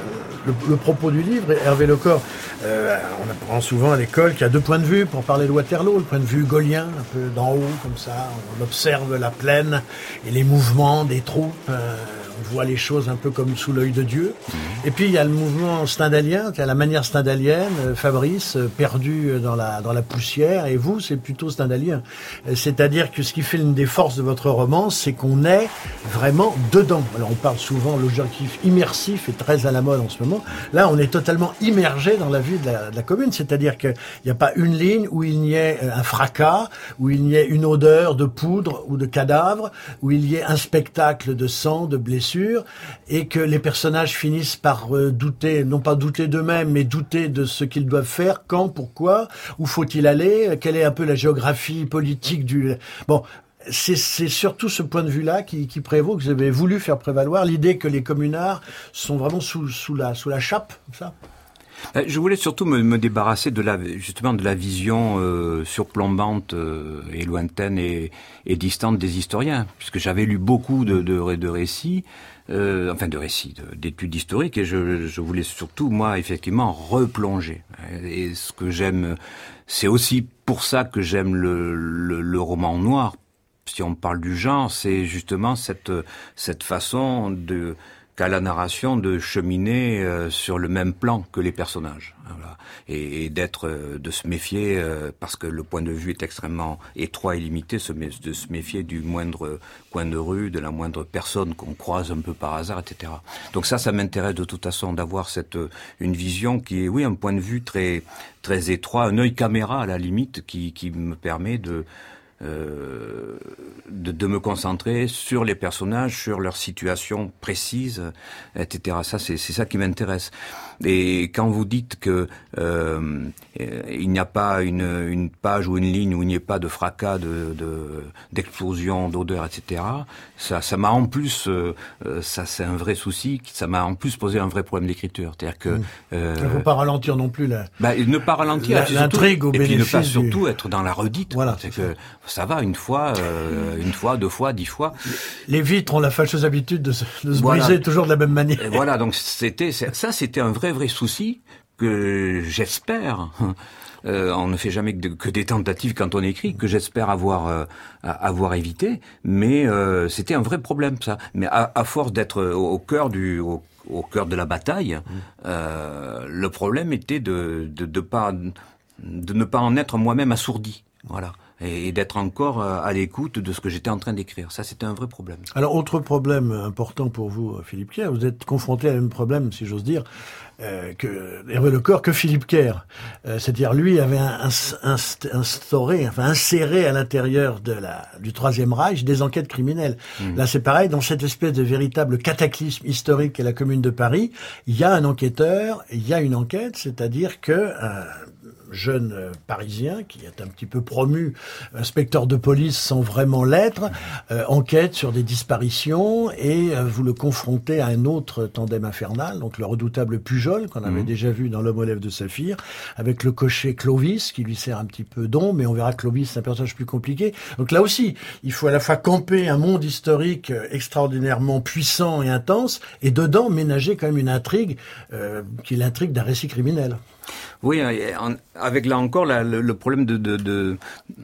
le propos du livre. Hervé Lecor, on apprend souvent à l'école qu'il y a 2 points de vue pour parler de Waterloo. Le point de vue gaulien, un peu d'en haut comme ça, on observe la plaine et les mouvements des troupes. On voit les choses un peu comme sous l'œil de Dieu. Et puis il y a le mouvement stendhalien, qui a la manière stendhalienne, Fabrice, perdu dans la poussière, et vous, c'est plutôt stendhalien. C'est-à-dire que ce qui fait une des forces de votre roman, c'est qu'on est vraiment dedans. Alors on parle souvent, l'objectif immersif est très à la mode en ce moment. Là, on est totalement immergé dans la vie de la commune, c'est-à-dire qu'il n'y a pas une ligne où il n'y ait un fracas, où il n'y ait une odeur de poudre ou de cadavre, où il y ait un spectacle de sang, de blessures, et que les personnages finissent par douter, non pas douter d'eux-mêmes, mais douter de ce qu'ils doivent faire, quand, pourquoi, où faut-il aller, quelle est un peu la géographie politique du... Bon, c'est surtout ce point de vue-là qui prévaut, que vous avez voulu faire prévaloir, l'idée que les communards sont vraiment sous la chape, comme ça. Je voulais surtout me débarrasser de la vision surplombante et lointaine et distante des historiens, puisque j'avais lu beaucoup de récits, d'études historiques, et je voulais surtout, moi, effectivement, replonger. Et ce que j'aime, c'est aussi pour ça que j'aime le roman noir. Si on parle du genre, c'est justement cette façon qu'a la narration de cheminer sur le même plan que les personnages, voilà. Et de se méfier parce que le point de vue est extrêmement étroit et limité, de se méfier du moindre coin de rue, de la moindre personne qu'on croise un peu par hasard, etc. Donc ça m'intéresse de toute façon d'avoir une vision qui est, oui, un point de vue très très étroit, un œil caméra à la limite, qui me permet de me concentrer sur les personnages, sur leur situation précise, etc. Ça, c'est ça qui m'intéresse. Et quand vous dites que il n'y a pas une page ou une ligne où il n'y ait pas de fracas, d'explosion, d'odeur, etc. Ça m'a en plus, ça c'est un vrai souci. Ça m'a en plus posé un vrai problème d'écriture. C'est-à-dire que il ne faut pas ralentir non plus ne pas ralentir l'intrigue au bénéfice, et puis ne pas surtout être dans la redite. Voilà. C'est que ça va une fois, 2 fois, 10 fois. Les vitres ont la fâcheuse habitude de se briser toujours de la même manière. Et voilà, donc c'était un vrai souci que j'espère. On ne fait jamais que des tentatives quand on écrit, que j'espère avoir évité. Mais c'était un vrai problème, ça. Mais à force d'être au cœur de la bataille, le problème était de ne pas en être moi-même assourdi. Voilà. Et d'être encore à l'écoute de ce que j'étais en train d'écrire. Ça, c'était un vrai problème. Alors, autre problème important pour vous, Philippe Kerr, vous êtes confronté à un même problème, si j'ose dire, que Hervé Lecor, que Philippe Kerr. C'est-à-dire, lui avait inséré à l'intérieur du Troisième Reich des enquêtes criminelles. Là, c'est pareil, dans cette espèce de véritable cataclysme historique qu'est la Commune de Paris, il y a un enquêteur, il y a une enquête, c'est-à-dire que jeune parisien qui est un petit peu promu inspecteur de police sans vraiment l'être, enquête sur des disparitions, et vous le confrontez à un autre tandem infernal, donc le redoutable Pujol qu'on avait déjà vu dans L'Homme aux lèvres de saphir, avec le cocher Clovis qui lui sert un petit peu d'ombre, mais on verra que Clovis c'est un personnage plus compliqué. Donc là aussi, il faut à la fois camper un monde historique extraordinairement puissant et intense, et dedans ménager quand même une intrigue qui est l'intrigue d'un récit criminel. Oui, avec là encore le problème de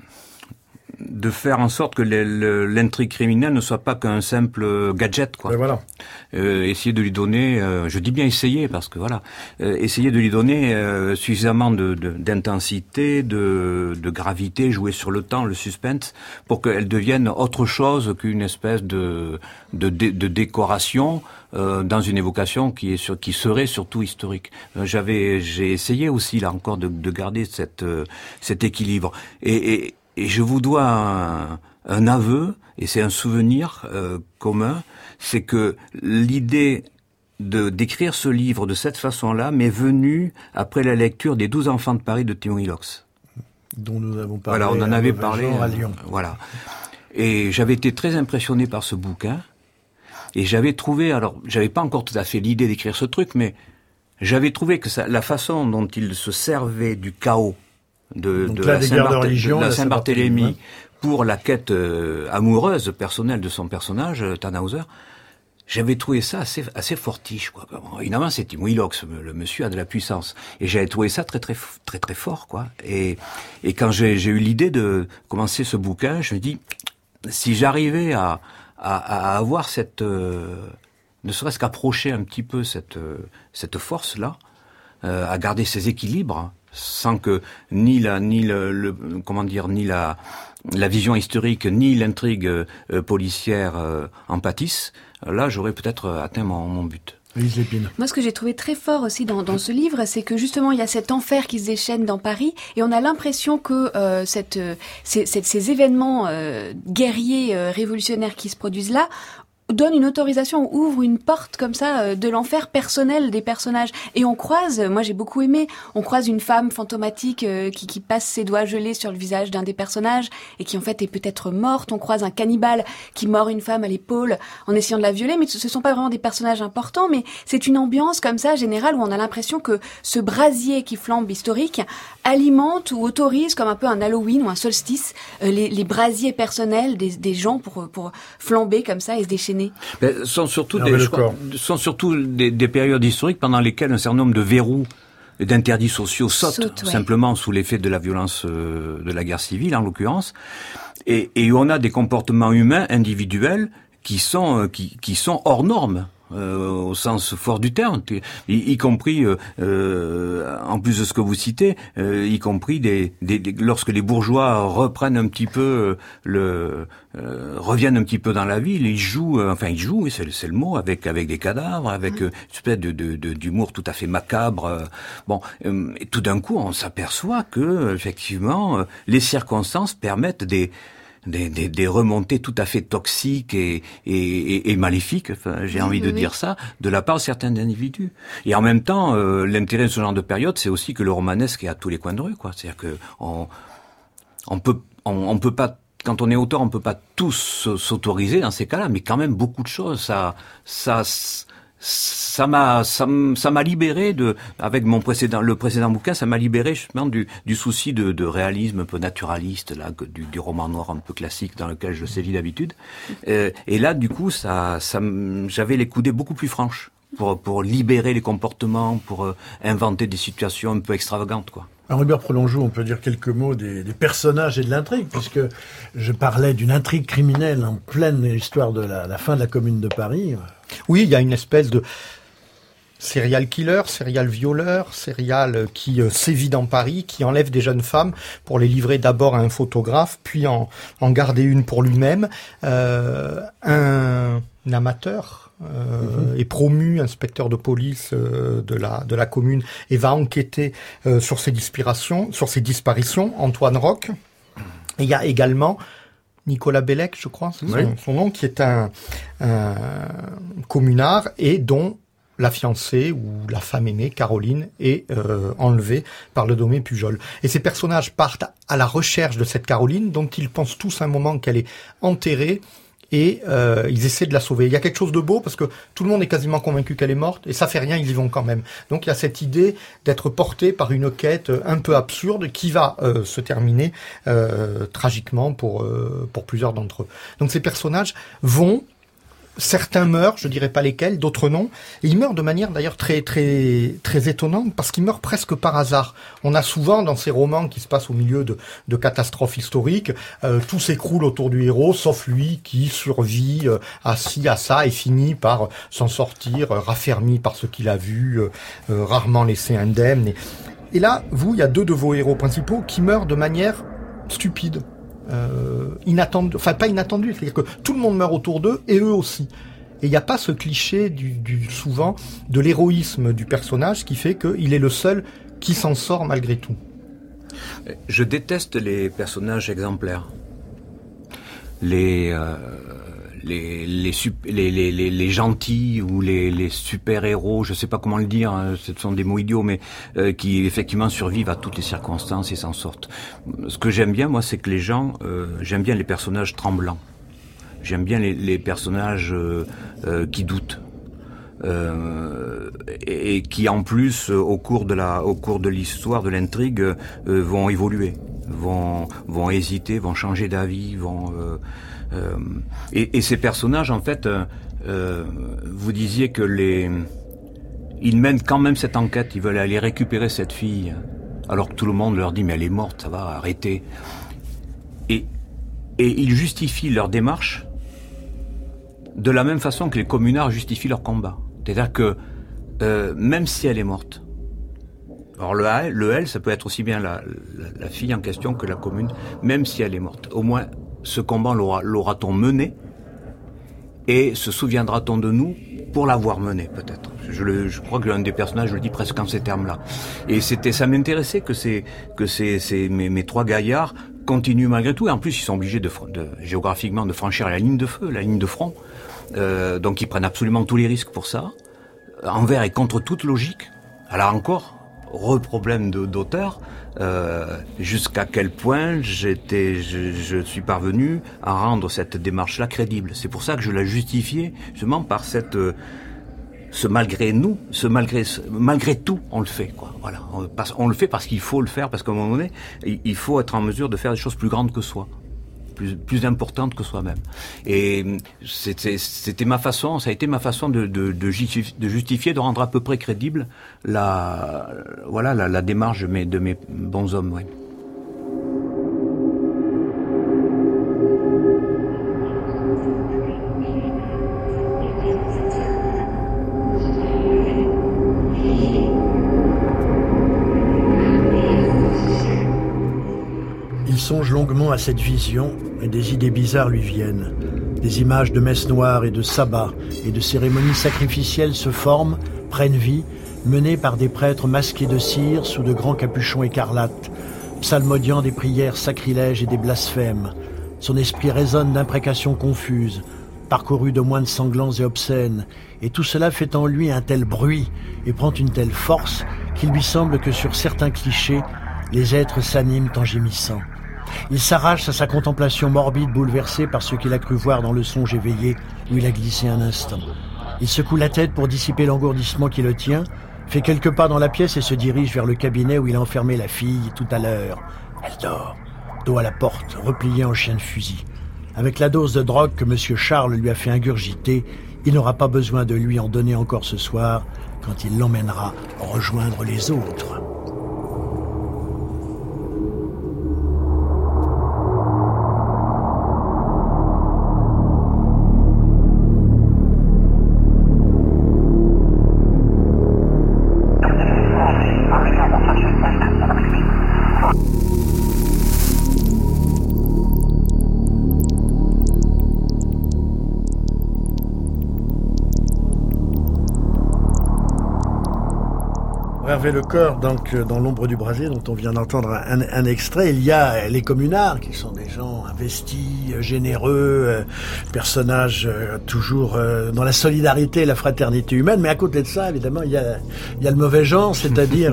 faire en sorte que l'intrigue criminelle ne soit pas qu'un simple gadget, quoi. Et voilà. Essayer de lui donner, je dis bien essayer parce que voilà, essayer de lui donner suffisamment d'intensité, de gravité, jouer sur le temps, le suspense, pour qu'elle devienne autre chose qu'une espèce de décoration dans une évocation qui serait surtout historique. J'ai essayé aussi là encore de garder cet équilibre, et je vous dois un aveu, et c'est un souvenir commun, c'est que l'idée d'écrire ce livre de cette façon-là m'est venue après la lecture des 12 enfants de Paris de Théo Hilox, dont nous avons parlé. Voilà, on en avait parlé à Lyon. Voilà. Et j'avais été très impressionné par ce bouquin, et j'avais trouvé, alors j'avais pas encore tout à fait l'idée d'écrire ce truc, mais j'avais trouvé que la façon dont il se servait du chaos de la Saint-Barthélemy pour la quête amoureuse personnelle de son personnage, Tannhauser, j'avais trouvé ça assez fortiche, quoi. Bon, évidemment, c'est Timo Hilox, le monsieur a de la puissance, et j'avais trouvé ça très très très très fort, quoi. Et quand j'ai eu l'idée de commencer ce bouquin, je me dis, si j'arrivais à avoir ne serait-ce qu'approcher un petit peu cette force-là, à garder ces équilibres, sans que ni la vision historique ni l'intrigue policière en pâtissent, là j'aurais peut-être atteint mon but. Moi, ce que j'ai trouvé très fort aussi dans ce livre, c'est que justement il y a cet enfer qui se déchaîne dans Paris, et on a l'impression que ces événements guerriers révolutionnaires qui se produisent là donne une autorisation, ouvre une porte comme ça de l'enfer personnel des personnages. Et on croise, moi j'ai beaucoup aimé, on croise une femme fantomatique qui passe ses doigts gelés sur le visage d'un des personnages et qui en fait est peut-être morte. On croise un cannibale qui mord une femme à l'épaule en essayant de la violer, mais ce sont pas vraiment des personnages importants, mais c'est une ambiance comme ça générale où on a l'impression que ce brasier qui flambe historique alimente ou autorise, comme un peu un Halloween ou un solstice, les brasiers personnels des gens pour flamber comme ça et se déchaîner. Ce sont surtout des périodes historiques pendant lesquelles un certain nombre de verrous et d'interdits sociaux sautent simplement sous l'effet de la violence de la guerre civile en l'occurrence, et où on a des comportements humains individuels qui sont hors normes. Au sens fort du terme, y compris en plus de ce que vous citez, y compris lorsque les bourgeois reprennent un petit peu reviennent un petit peu dans la ville, ils jouent, oui, c'est le mot, avec des cadavres, avec une espèce d'humour tout à fait macabre. Et tout d'un coup, on s'aperçoit que effectivement, les circonstances permettent des remontées tout à fait toxiques et maléfiques, j'ai envie de dire ça, de la part de certains individus. Et en même temps, l'intérêt de ce genre de période, c'est aussi que le romanesque est à tous les coins de rue, quoi. C'est-à-dire que on peut pas, quand on est auteur, on peut pas tous s'autoriser dans ces cas-là, mais quand même beaucoup de choses. Ça m'a libéré avec le précédent bouquin, ça m'a libéré justement du souci de réalisme un peu naturaliste, là, du roman noir un peu classique dans lequel je sévis d'habitude. Et là, du coup, j'avais les coudées beaucoup plus franches pour libérer les comportements, pour inventer des situations un peu extravagantes, quoi. Alors, Hubert Prolongeau, on peut dire quelques mots des personnages et de l'intrigue, puisque je parlais d'une intrigue criminelle en pleine histoire de la fin de la Commune de Paris. Oui, il y a une espèce de serial killer, serial violeur, serial qui sévit dans Paris, qui enlève des jeunes femmes pour les livrer d'abord à un photographe, puis en garder une pour lui-même. Un amateur est promu inspecteur de police de la commune et va enquêter sur ces disparitions, Antoine Roch. Et il y a également Nicolas Bellec, je crois, c'est son nom, qui est un communard et dont la fiancée ou la femme aimée, Caroline, est enlevée par le nommé Pujol. Et ces personnages partent à la recherche de cette Caroline, dont ils pensent tous un moment qu'elle est enterrée, et ils essaient de la sauver. Il y a quelque chose de beau parce que tout le monde est quasiment convaincu qu'elle est morte et ça fait rien, ils y vont quand même. Donc il y a cette idée d'être porté par une quête un peu absurde qui va se terminer tragiquement pour plusieurs d'entre eux. Donc ces personnages vont, certains meurent, je dirais pas lesquels, d'autres non. Et ils meurent de manière d'ailleurs très très très étonnante parce qu'ils meurent presque par hasard. On a souvent dans ces romans qui se passent au milieu de catastrophes historiques, tout s'écroule autour du héros, sauf lui qui survit à ci, à ça et finit par s'en sortir, raffermi par ce qu'il a vu, rarement laissé indemne. Et là, il y a deux de vos héros principaux qui meurent de manière stupide. Inattendue, enfin pas inattendue, c'est-à-dire que tout le monde meurt autour d'eux et eux aussi. Et il n'y a pas ce cliché souvent de l'héroïsme du personnage qui fait qu'il est le seul qui s'en sort malgré tout. Je déteste les personnages exemplaires. Les gentils ou les super-héros, je sais pas comment le dire, hein, ce sont des mots idiots, mais qui effectivement survivent à toutes les circonstances et s'en sortent. Ce que j'aime bien, moi, c'est que j'aime bien les personnages tremblants. J'aime bien les personnages qui doutent. Et qui en plus au cours de l'histoire, de l'intrigue, vont évoluer, vont hésiter, vont changer d'avis, et ces personnages, en fait, vous disiez que ils mènent quand même cette enquête, ils veulent aller récupérer cette fille, alors que tout le monde leur dit mais elle est morte, ça va, arrêtez. Et ils justifient leur démarche de la même façon que les communards justifient leur combat. C'est-à-dire que même si elle est morte, alors le elle, ça peut être aussi bien la fille en question que la commune, même si elle est morte, au moins ce combat l'aura-t-on mené et se souviendra-t-on de nous pour l'avoir mené, peut-être. Je crois que l'un des personnages le dit presque en ces termes-là. Et ça m'intéressait que mes trois gaillards continuent malgré tout. Et en plus, ils sont obligés géographiquement de franchir la ligne de feu, la ligne de front. Donc ils prennent absolument tous les risques pour ça, envers et contre toute logique. Alors encore, problème d'auteur, jusqu'à quel point je suis parvenu à rendre cette démarche-là crédible. C'est pour ça que je l'ai justifié, justement, par malgré tout, on le fait, quoi. Voilà. On le fait parce qu'il faut le faire, parce qu'à un moment donné, il faut être en mesure de faire des choses plus grandes que soi. Plus importante que soi-même. Et c'était ma façon, ça a été ma façon de justifier, de rendre à peu près crédible la démarche de mes bons hommes, ouais. Il songe longuement à cette vision et des idées bizarres lui viennent. Des images de messes noires et de sabbats et de cérémonies sacrificielles se forment, prennent vie, menées par des prêtres masqués de cire sous de grands capuchons écarlates, psalmodiant des prières sacrilèges et des blasphèmes. Son esprit résonne d'imprécations confuses, parcourues de moines sanglants et obscènes, et tout cela fait en lui un tel bruit et prend une telle force qu'il lui semble que sur certains clichés, les êtres s'animent en gémissant. Il s'arrache à sa contemplation morbide bouleversée par ce qu'il a cru voir dans le songe éveillé où il a glissé un instant. Il secoue la tête pour dissiper l'engourdissement qui le tient, fait quelques pas dans la pièce et se dirige vers le cabinet où il a enfermé la fille tout à l'heure. Elle dort, dos à la porte, repliée en chien de fusil. Avec la dose de drogue que M. Charles lui a fait ingurgiter, il n'aura pas besoin de lui en donner encore ce soir quand il l'emmènera rejoindre les autres. Hervé Lecor, donc dans l'ombre du brasier, dont on vient d'entendre un extrait, il y a les communards qui sont des gens investis, généreux, personnages toujours dans la solidarité et la fraternité humaine. Mais à côté de ça, évidemment, il y a le mauvais genre, c'est-à-dire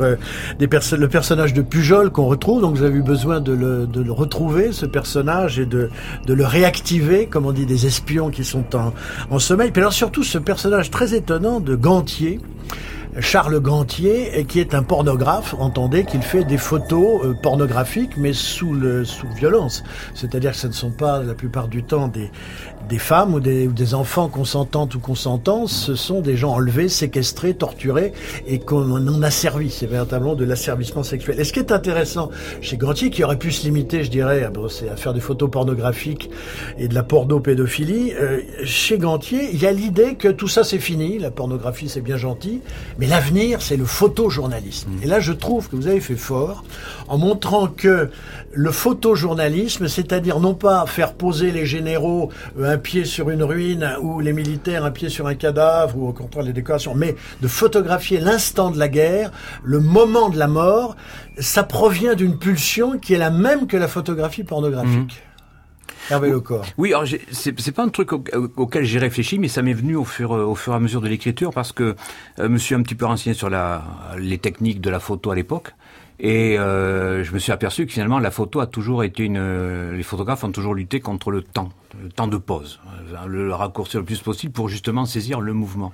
le personnage de Pujol qu'on retrouve. Donc vous avez eu besoin de le retrouver, ce personnage, et de le réactiver, comme on dit, des espions qui sont en sommeil. Puis alors surtout ce personnage très étonnant de Gantier, Charles Gantier, qui est un pornographe, entendez qu'il fait des photos pornographiques, mais sous violence. C'est-à-dire que ce ne sont pas, la plupart du temps, des femmes ou des enfants consentantes ou consentants, ce sont des gens enlevés, séquestrés, torturés, et qu'on a servi. C'est véritablement de l'asservissement sexuel. Et ce qui est intéressant chez Gantier, qui aurait pu se limiter, je dirais, à faire des photos pornographiques et de la pornopédophilie, chez Gantier, il y a l'idée que tout ça c'est fini, la pornographie c'est bien gentil, mais l'avenir, c'est le photojournalisme. Et là, je trouve que vous avez fait fort en montrant que le photojournalisme, c'est-à-dire non pas faire poser les généraux un pied sur une ruine ou les militaires un pied sur un cadavre ou au contraire les décorations, mais de photographier l'instant de la guerre, le moment de la mort, ça provient d'une pulsion qui est la même que la photographie pornographique. Hervé Lecor. Oui, alors c'est pas un truc auquel j'ai réfléchi, mais ça m'est venu au fur et à mesure de l'écriture, parce que je me suis un petit peu renseigné sur les techniques de la photo à l'époque, et je me suis aperçu que finalement la photo a toujours été les photographes ont toujours lutté contre le temps de pause, le raccourcir le plus possible pour justement saisir le mouvement.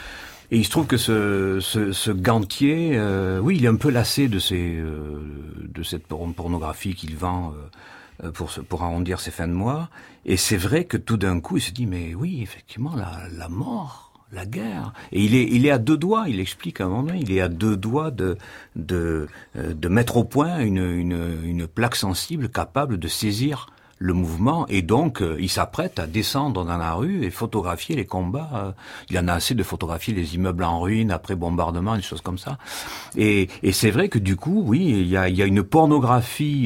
Et il se trouve que ce Gantier, oui, il est un peu lassé de cette pornographie qu'il vend. Pour arrondir ses fins de mois. Et c'est vrai que tout d'un coup, il se dit, mais oui, effectivement, la mort, la guerre. Et il est à deux doigts, il explique à un moment donné, il est à deux doigts de mettre au point une plaque sensible capable de saisir le mouvement, et donc il s'apprête à descendre dans la rue et photographier les combats. Il en a assez de photographier les immeubles en ruine après bombardement, des choses comme ça. Et c'est vrai que du coup, oui, il y a une pornographie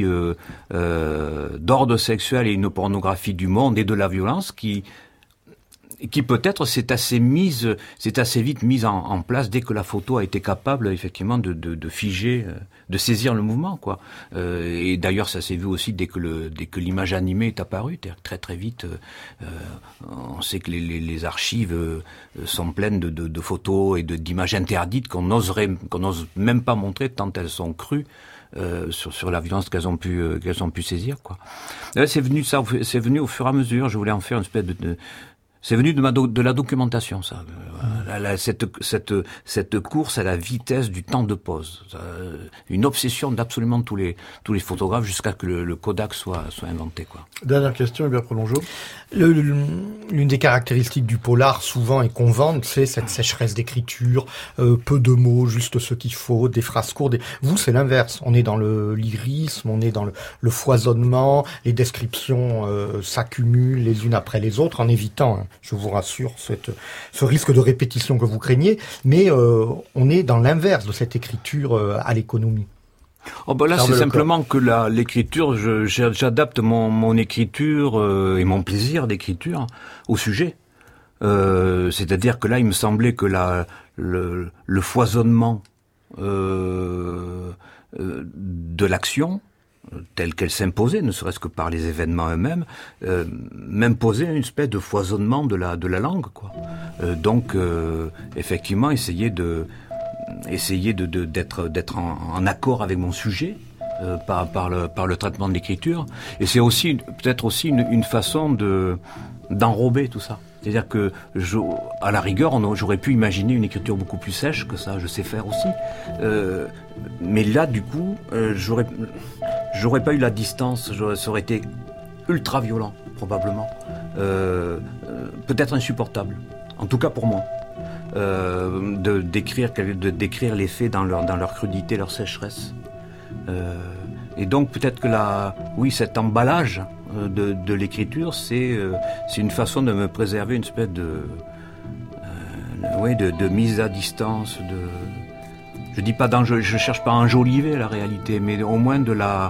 d'ordre sexuel et une pornographie du monde et de la violence qui peut-être s'est assez vite mise en place dès que la photo a été capable effectivement de figer saisir le mouvement, quoi. Et d'ailleurs, ça s'est vu aussi dès que l'image animée est apparue, très très vite. On sait que les archives sont pleines de photos et d'images interdites qu'on n'ose même pas montrer tant elles sont crues. Sur la violence qu'elles ont pu saisir, quoi. Là, c'est venu au fur et à mesure. Je voulais en faire une espèce c'est venu de la documentation, ça. Cette course à la vitesse du temps de pose. Une obsession d'absolument tous les photographes jusqu'à que le Kodak soit inventé, quoi. Dernière question, et bien prolongeons. L'une des caractéristiques du polar, souvent, et qu'on vante, c'est cette sécheresse d'écriture, peu de mots, juste ce qu'il faut, des phrases courtes. Vous, c'est l'inverse. On est dans le lyrisme, on est dans le foisonnement, les descriptions s'accumulent les unes après les autres, en évitant, je vous rassure, ce risque de répétition que vous craignez, mais on est dans l'inverse de cette écriture à l'économie. Oh bah là, c'est simplement que l'écriture, j'adapte mon écriture et mon plaisir d'écriture au sujet. C'est-à-dire que là, il me semblait que le foisonnement de l'action, telle qu'elle s'imposait, ne serait-ce que par les événements eux-mêmes, m'imposait une espèce de foisonnement de la langue, quoi. Donc, effectivement, essayer d'être en accord avec mon sujet par le traitement de l'écriture. Et c'est aussi peut-être aussi une façon d'enrober tout ça. C'est-à-dire que à la rigueur, j'aurais pu imaginer une écriture beaucoup plus sèche que ça. Je sais faire aussi. Mais là, du coup, j'aurais pas eu la distance. Ça aurait été ultra violent, probablement. Peut-être insupportable. En tout cas pour moi. De décrire les faits dans leur crudité, leur sécheresse. Et donc peut-être que cet emballage de l'écriture, c'est une façon de me préserver une espèce de mise à distance. Je dis pas je cherche pas à enjoliver la réalité, mais au moins d'organiser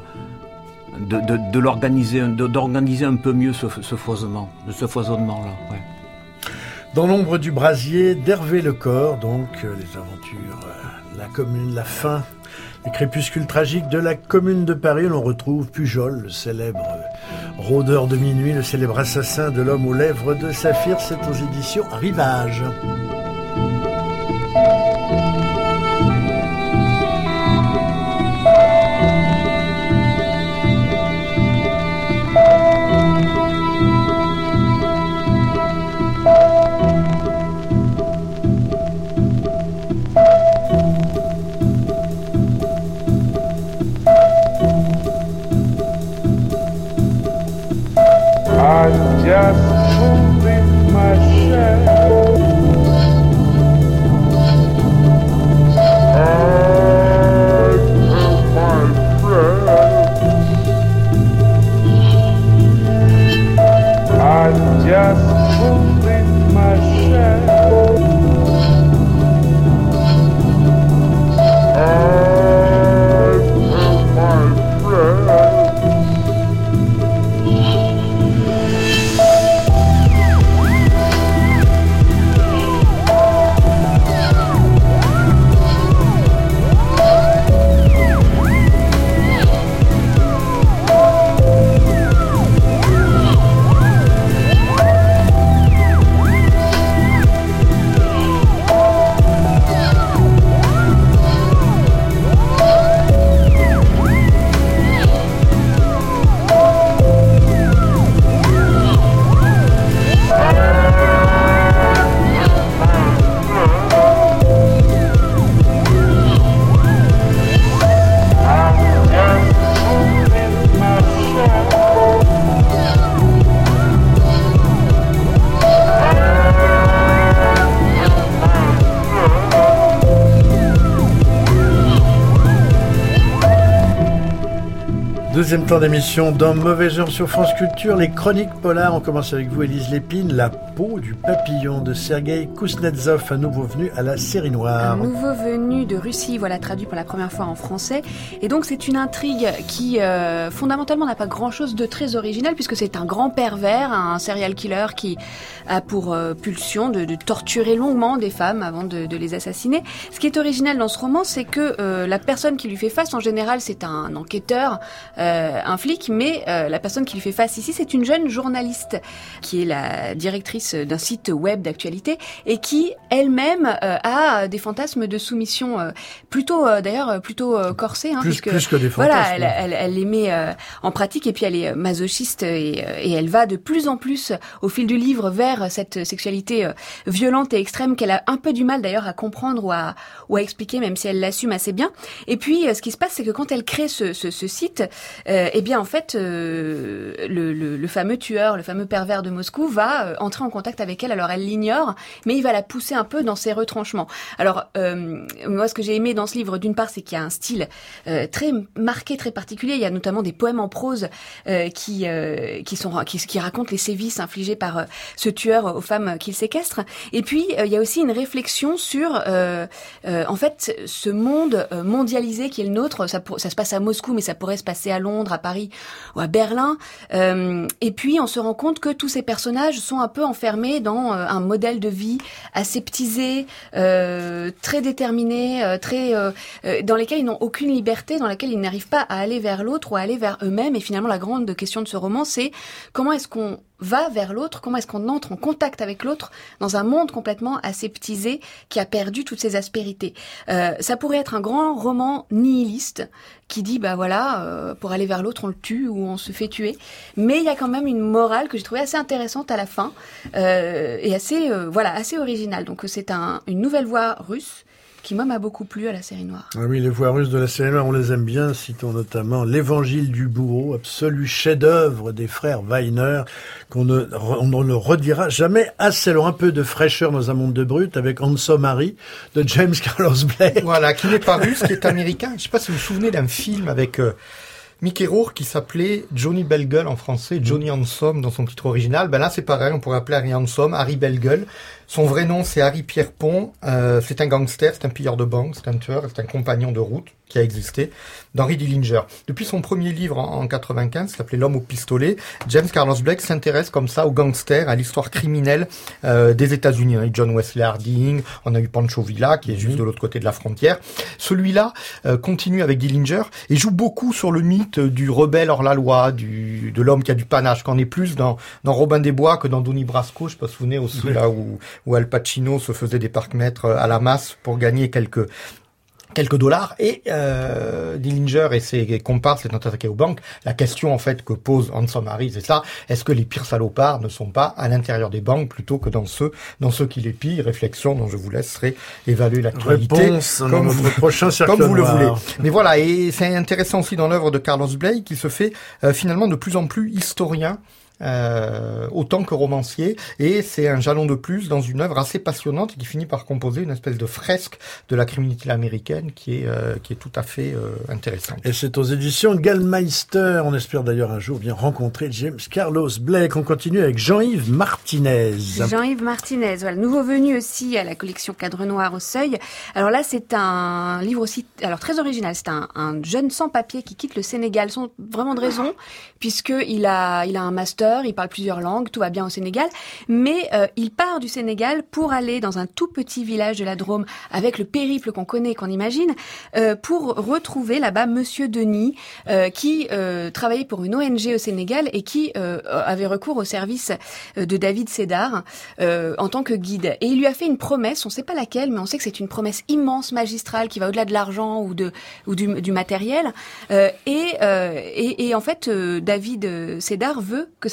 un peu mieux ce foisonnement-là. Ouais. Dans l'ombre du brasier d'Hervé Lecor, donc les aventures, la commune, la fin, les crépuscules tragiques de la commune de Paris. L'on retrouve Pujol, le célèbre rôdeur de minuit, le célèbre assassin de l'homme aux lèvres de saphir. C'est aux éditions Rivage. Just moving my shadow. I'm just moving my shadow. My friend. Deuxième temps d'émission dans Mauvais Genre sur France Culture, les chroniques polars. On commence avec vous, Élise Lépine. La peau du papillon de Sergueï Kouznetsov, un nouveau venu à la série noire. Un nouveau venu de Russie, voilà, traduit pour la première fois en français. Et donc c'est une intrigue qui fondamentalement n'a pas grand-chose de très original, puisque c'est un grand pervers, un serial killer qui a pour pulsion de torturer longuement des femmes avant de les assassiner. Ce qui est original dans ce roman, c'est que la personne qui lui fait face, en général, c'est un enquêteur, un flic, mais la personne qui lui fait face ici, c'est une jeune journaliste qui est la directrice d'un site web d'actualité et qui elle-même a des fantasmes de soumission plutôt corsés, hein, plus que des fantasmes. Voilà, elle les met en pratique, et puis elle est masochiste et elle va de plus en plus au fil du livre vers cette sexualité violente et extrême qu'elle a un peu du mal d'ailleurs à comprendre ou à expliquer, même si elle l'assume assez bien. Et puis ce qui se passe, c'est que quand elle crée ce site, eh bien en fait le fameux tueur, le fameux pervers de Moscou va entrer en contact avec elle. Alors elle l'ignore, mais il va la pousser un peu dans ses retranchements. Alors moi, ce que j'ai aimé dans ce livre, d'une part, c'est qu'il y a un style très marqué, très particulier. Il y a notamment des poèmes en prose qui racontent les sévices infligés par ce tueur aux femmes qu'il séquestre. Et puis il y a aussi une réflexion sur en fait ce monde mondialisé qui est le nôtre. Ça se passe à Moscou, mais ça pourrait se passer à Londres, à Paris ou à Berlin. Et puis on se rend compte que tous ces personnages sont un peu enfermés dans un modèle de vie aseptisé, très déterminé, dans lesquels ils n'ont aucune liberté, dans lesquels ils n'arrivent pas à aller vers l'autre ou à aller vers eux-mêmes. Et finalement, la grande question de ce roman, c'est comment est-ce qu'on va vers l'autre, comment est-ce qu'on entre en contact avec l'autre dans un monde complètement aseptisé qui a perdu toutes ses aspérités. Ça pourrait être un grand roman nihiliste qui dit pour aller vers l'autre on le tue ou on se fait tuer, mais il y a quand même une morale que j'ai trouvée assez intéressante à la fin et assez originale. Donc c'est une nouvelle voix russe qui, moi, m'a beaucoup plu à la série noire. Ah oui, les voix russes de la série noire, on les aime bien. Citons notamment l'Évangile du bourreau, absolu chef-d'œuvre des frères Weiner, on ne le redira jamais assez. Alors, un peu de fraîcheur dans un monde de brut avec Handsome Harry de James Carlos Blake. Voilà, qui n'est pas russe, qui est américain. Je ne sais pas si vous vous souvenez d'un film avec Mickey Rourke qui s'appelait Johnny Belle Gueule en français, Johnny Handsome dans son titre original. Ben là, c'est pareil, on pourrait appeler Harry Handsome, Harry Belle Gueule. Son vrai nom, c'est Harry Pierrepont. C'est un gangster, c'est un pilleur de banque, c'est un tueur, c'est un compagnon de route qui a existé d'Henry Dillinger. Depuis son premier livre en 95, qui s'appelait L'homme au pistolet, James Carlos Blake s'intéresse comme ça aux gangsters, à l'histoire criminelle des États-Unis. On a eu John Wesley Harding, on a eu Pancho Villa, qui est juste de l'autre côté de la frontière. Celui-là continue avec Dillinger et joue beaucoup sur le mythe du rebelle hors la loi, de l'homme qui a du panache, qu'on est plus dans Robin des Bois que dans Donnie Brasco. Je sais pas si vous vous souvenez aussi, là où Al Pacino se faisait des parcs-mètres à la masse pour gagner quelques dollars, et Dillinger et ses comparses s'étant attaqués aux banques. La question en fait que pose Handsome Harry, c'est ça: est-ce que les pires salopards ne sont pas à l'intérieur des banques plutôt que dans ceux qui les pillent? Réflexion dont je vous laisserai évaluer l'actualité comme vous le voulez. Mais voilà, et c'est intéressant aussi dans l'œuvre de Carlos Blake qui se fait finalement de plus en plus historien autant que romancier, et c'est un jalon de plus dans une œuvre assez passionnante qui finit par composer une espèce de fresque de la criminalité américaine qui est tout à fait intéressante. Et c'est aux éditions Gallmeister. On espère d'ailleurs un jour bien rencontrer James Carlos Blake. On continue avec Jean-Yves Martinez. Jean-Yves Martinez, voilà, nouveau venu aussi à la collection Cadre Noir au Seuil. Alors là, c'est un livre aussi, alors très original. C'est un jeune sans-papier qui quitte le Sénégal sans vraiment de raison, puisqu'il a un master. Il parle plusieurs langues, tout va bien au Sénégal, mais il part du Sénégal pour aller dans un tout petit village de la Drôme, avec le périple qu'on connaît, qu'on imagine, pour retrouver là-bas Monsieur Denis, qui travaillait pour une ONG au Sénégal et qui avait recours au service de David Sédar en tant que guide. Et il lui a fait une promesse, on ne sait pas laquelle, mais on sait que c'est une promesse immense, magistrale, qui va au-delà de l'argent ou du matériel. Et en fait, David Sédar veut que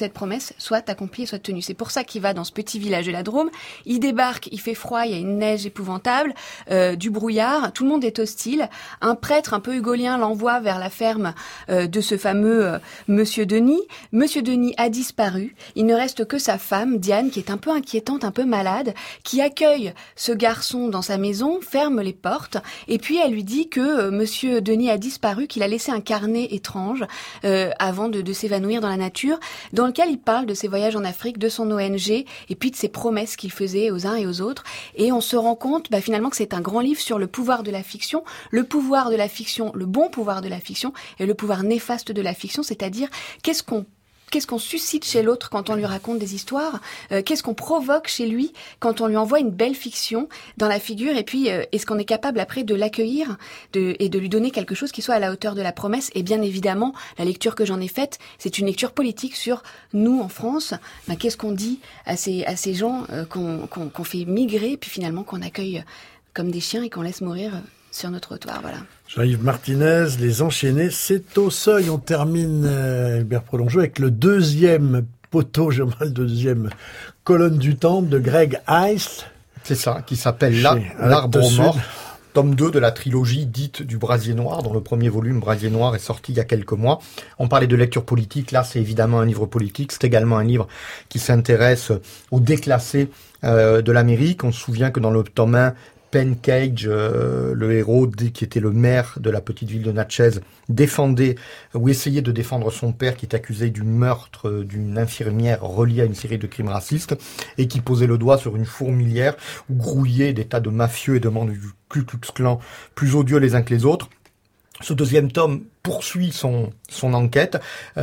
cette promesse soit accomplie et soit tenue. C'est pour ça qu'il va dans ce petit village de la Drôme. Il débarque, il fait froid, il y a une neige épouvantable, du brouillard, tout le monde est hostile. Un prêtre un peu hugolien l'envoie vers la ferme de ce fameux Monsieur Denis. Monsieur Denis a disparu. Il ne reste que sa femme, Diane, qui est un peu inquiétante, un peu malade, qui accueille ce garçon dans sa maison, ferme les portes, et puis elle lui dit que Monsieur Denis a disparu, qu'il a laissé un carnet étrange avant de s'évanouir dans la nature, dans lequel il parle de ses voyages en Afrique, de son ONG, et puis de ses promesses qu'il faisait aux uns et aux autres. Et on se rend compte finalement que c'est un grand livre sur le pouvoir de la fiction, le pouvoir de la fiction, le bon pouvoir de la fiction, et le pouvoir néfaste de la fiction, c'est-à-dire qu'est-ce qu'on suscite chez l'autre quand on lui raconte des histoires, qu'est-ce qu'on provoque chez lui quand on lui envoie une belle fiction dans la figure, et puis est-ce qu'on est capable après de l'accueillir et de lui donner quelque chose qui soit à la hauteur de la promesse. Et bien évidemment, la lecture que j'en ai faite, c'est une lecture politique sur nous en France, qu'est-ce qu'on dit à ces gens qu'on fait migrer, puis finalement qu'on accueille comme des chiens et qu'on laisse mourir sur notre trottoir, voilà. Jean-Yves Martinez, Les Enchaînés, c'est au seuil. On termine, Hubert Prolongeau, avec le deuxième poteau, le deuxième colonne du temple de Greg Heist. C'est ça, qui s'appelle L'Arbre mort, tome 2 de la trilogie dite du Brasier Noir, dont le premier volume, Brasier Noir, est sorti il y a quelques mois. On parlait de lecture politique, là c'est évidemment un livre politique, c'est également un livre qui s'intéresse aux déclassés de l'Amérique. On se souvient que dans le tome 1, Penn Cage, le héros qui était le maire de la petite ville de Natchez, défendait ou essayait de défendre son père qui est accusé du meurtre d'une infirmière reliée à une série de crimes racistes et qui posait le doigt sur une fourmilière où grouillaient des tas de mafieux et de membres du Ku Klux Klan plus odieux les uns que les autres. Ce deuxième tome poursuit son enquête.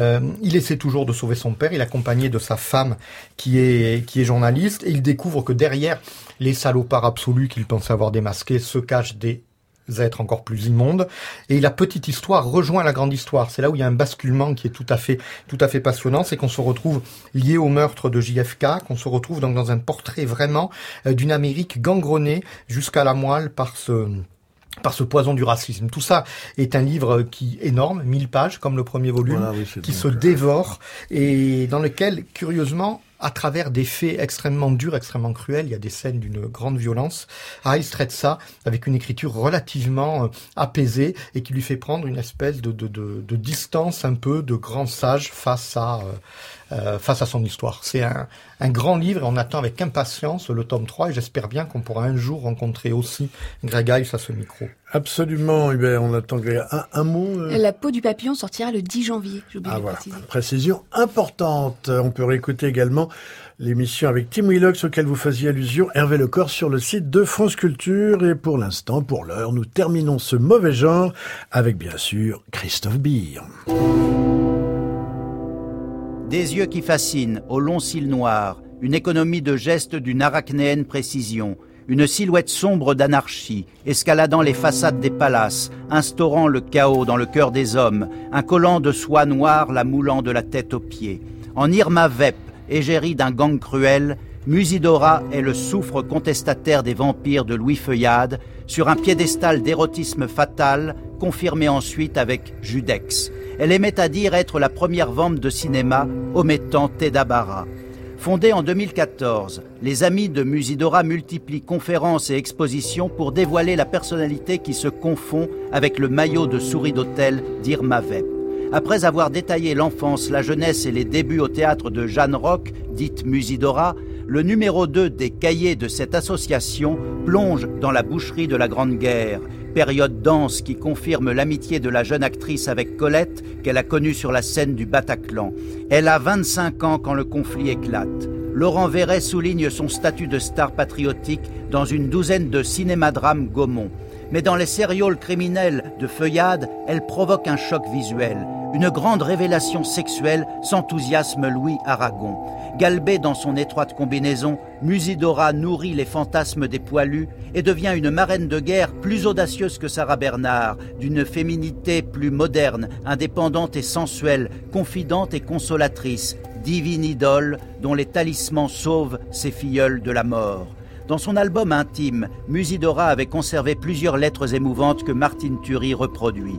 Il essaie toujours de sauver son père. Il est accompagné de sa femme qui est journaliste. Et il découvre que derrière les salopards absolus qu'il pensait avoir démasqués se cachent des êtres encore plus immondes. Et la petite histoire rejoint la grande histoire. C'est là où il y a un basculement qui est tout à fait passionnant. C'est qu'on se retrouve lié au meurtre de JFK, qu'on se retrouve donc dans un portrait vraiment d'une Amérique gangrenée jusqu'à la moelle par ce poison du racisme. Tout ça est un livre qui est énorme, 1000 pages, comme le premier volume, voilà, oui, qui se dévore, et dans lequel, curieusement, à travers des faits extrêmement durs, extrêmement cruels, il y a des scènes d'une grande violence, Heist traite ça avec une écriture relativement apaisée, et qui lui fait prendre une espèce de distance un peu de grand sage face à son histoire. C'est un grand livre, et on attend avec impatience le tome 3, et j'espère bien qu'on pourra un jour rencontrer aussi Greg Heist à ce micro. Absolument, Hubert, on attend un mot. La peau du papillon sortira le 10 janvier, j'ai oublié de préciser. Précision importante. On peut réécouter également l'émission avec Tim Willox auquel vous faisiez allusion, Hervé Lecor, sur le site de France Culture. Et pour l'instant, pour l'heure, nous terminons ce mauvais genre avec, bien sûr, Christophe Beer. Des yeux qui fascinent, aux longs cils noirs, une économie de gestes d'une arachnéenne précision, une silhouette sombre d'anarchie, escaladant les façades des palaces, instaurant le chaos dans le cœur des hommes, un collant de soie noire la moulant de la tête aux pieds. En Irma Vep, égérie d'un gang cruel, Musidora est le soufre contestataire des vampires de Louis Feuillade, sur un piédestal d'érotisme fatal, confirmé ensuite avec Judex. Elle aimait à dire être la première vampe de cinéma, omettant Teda Bara. Fondée en 2014, les amis de Musidora multiplient conférences et expositions pour dévoiler la personnalité qui se confond avec le maillot de souris d'hôtel d'Irma Vep. Après avoir détaillé l'enfance, la jeunesse et les débuts au théâtre de Jeanne Roch, dite Musidora, le numéro 2 des cahiers de cette association plonge dans la boucherie de la Grande Guerre, période dense qui confirme l'amitié de la jeune actrice avec Colette qu'elle a connue sur la scène du Bataclan. Elle a 25 ans quand le conflit éclate. Laurent Verret souligne son statut de star patriotique dans une douzaine de cinémadrames Gaumont. Mais dans les sérioles criminels de Feuillade, elle provoque un choc visuel. Une grande révélation sexuelle s'enthousiasme Louis Aragon. Galbée dans son étroite combinaison, Musidora nourrit les fantasmes des poilus et devient une marraine de guerre plus audacieuse que Sarah Bernard, d'une féminité plus moderne, indépendante et sensuelle, confidente et consolatrice, divine idole dont les talismans sauvent ses filleuls de la mort. Dans son album intime, Musidora avait conservé plusieurs lettres émouvantes que Martine Thury reproduit.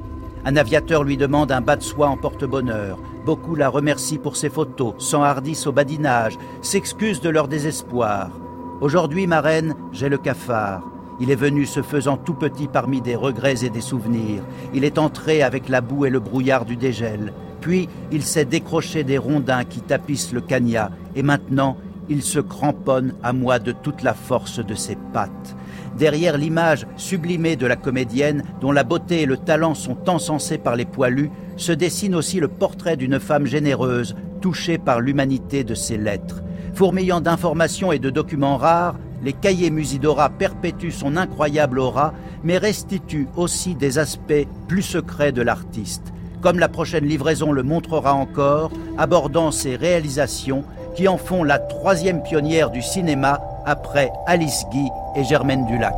Un aviateur lui demande un bas de soie en porte-bonheur. Beaucoup la remercient pour ses photos, s'enhardissent au badinage, s'excusent de leur désespoir. Aujourd'hui, ma reine, j'ai le cafard. Il est venu se faisant tout petit parmi des regrets et des souvenirs. Il est entré avec la boue et le brouillard du dégel. Puis, il s'est décroché des rondins qui tapissent le cagnat. Et maintenant, il se cramponne à moi de toute la force de ses pattes. Derrière l'image sublimée de la comédienne, dont la beauté et le talent sont encensés par les poilus, se dessine aussi le portrait d'une femme généreuse, touchée par l'humanité de ses lettres. Fourmillant d'informations et de documents rares, les cahiers Musidora perpétuent son incroyable aura, mais restituent aussi des aspects plus secrets de l'artiste. Comme la prochaine livraison le montrera encore, abordant ses réalisations qui en font la 3e pionnière du cinéma après Alice Guy et Germaine Dulac.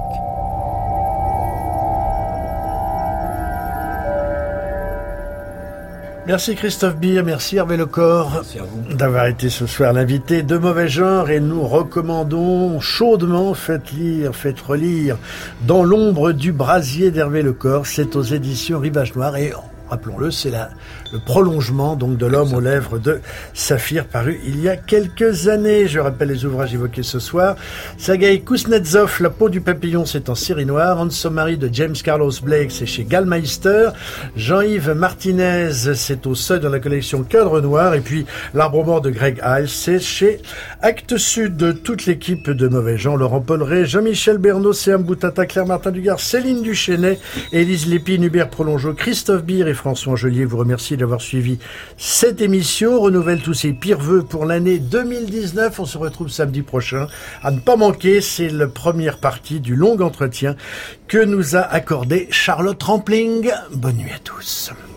Merci Christophe Beer, merci Hervé Lecor d'avoir été ce soir l'invité de Mauvais Genre, et nous recommandons chaudement, faites relire Dans l'ombre du brasier d'Hervé Lecor. C'est aux éditions Rivage Noir et rappelons-le, c'est le prolongement donc de L'homme aux lèvres de Saphir, paru il y a quelques années. Je rappelle les ouvrages évoqués ce soir. Sergueï Kuznetsov, La peau du papillon, c'est en série noire. Handsomary de James Carlos Blake, c'est chez Gallmeister. Jean-Yves Martinez, c'est au seuil dans la collection Cadre Noir. Et puis L'Arbre mort de Greg Iles, c'est chez Actes Sud. Toute l'équipe de Mauvais Genre, Laurent Polleret, Jean-Michel Bernot, Céam Boutata, Claire Martin Dugard, Céline Duchesnay, Élise Lépine, Hubert Prolongeau, Christophe Beer et François Angelier vous remercie d'avoir suivi cette émission. Renouvelle tous ses pires vœux pour l'année 2019. On se retrouve samedi prochain. À ne pas manquer, c'est la première partie du long entretien que nous a accordé Charlotte Rampling. Bonne nuit à tous.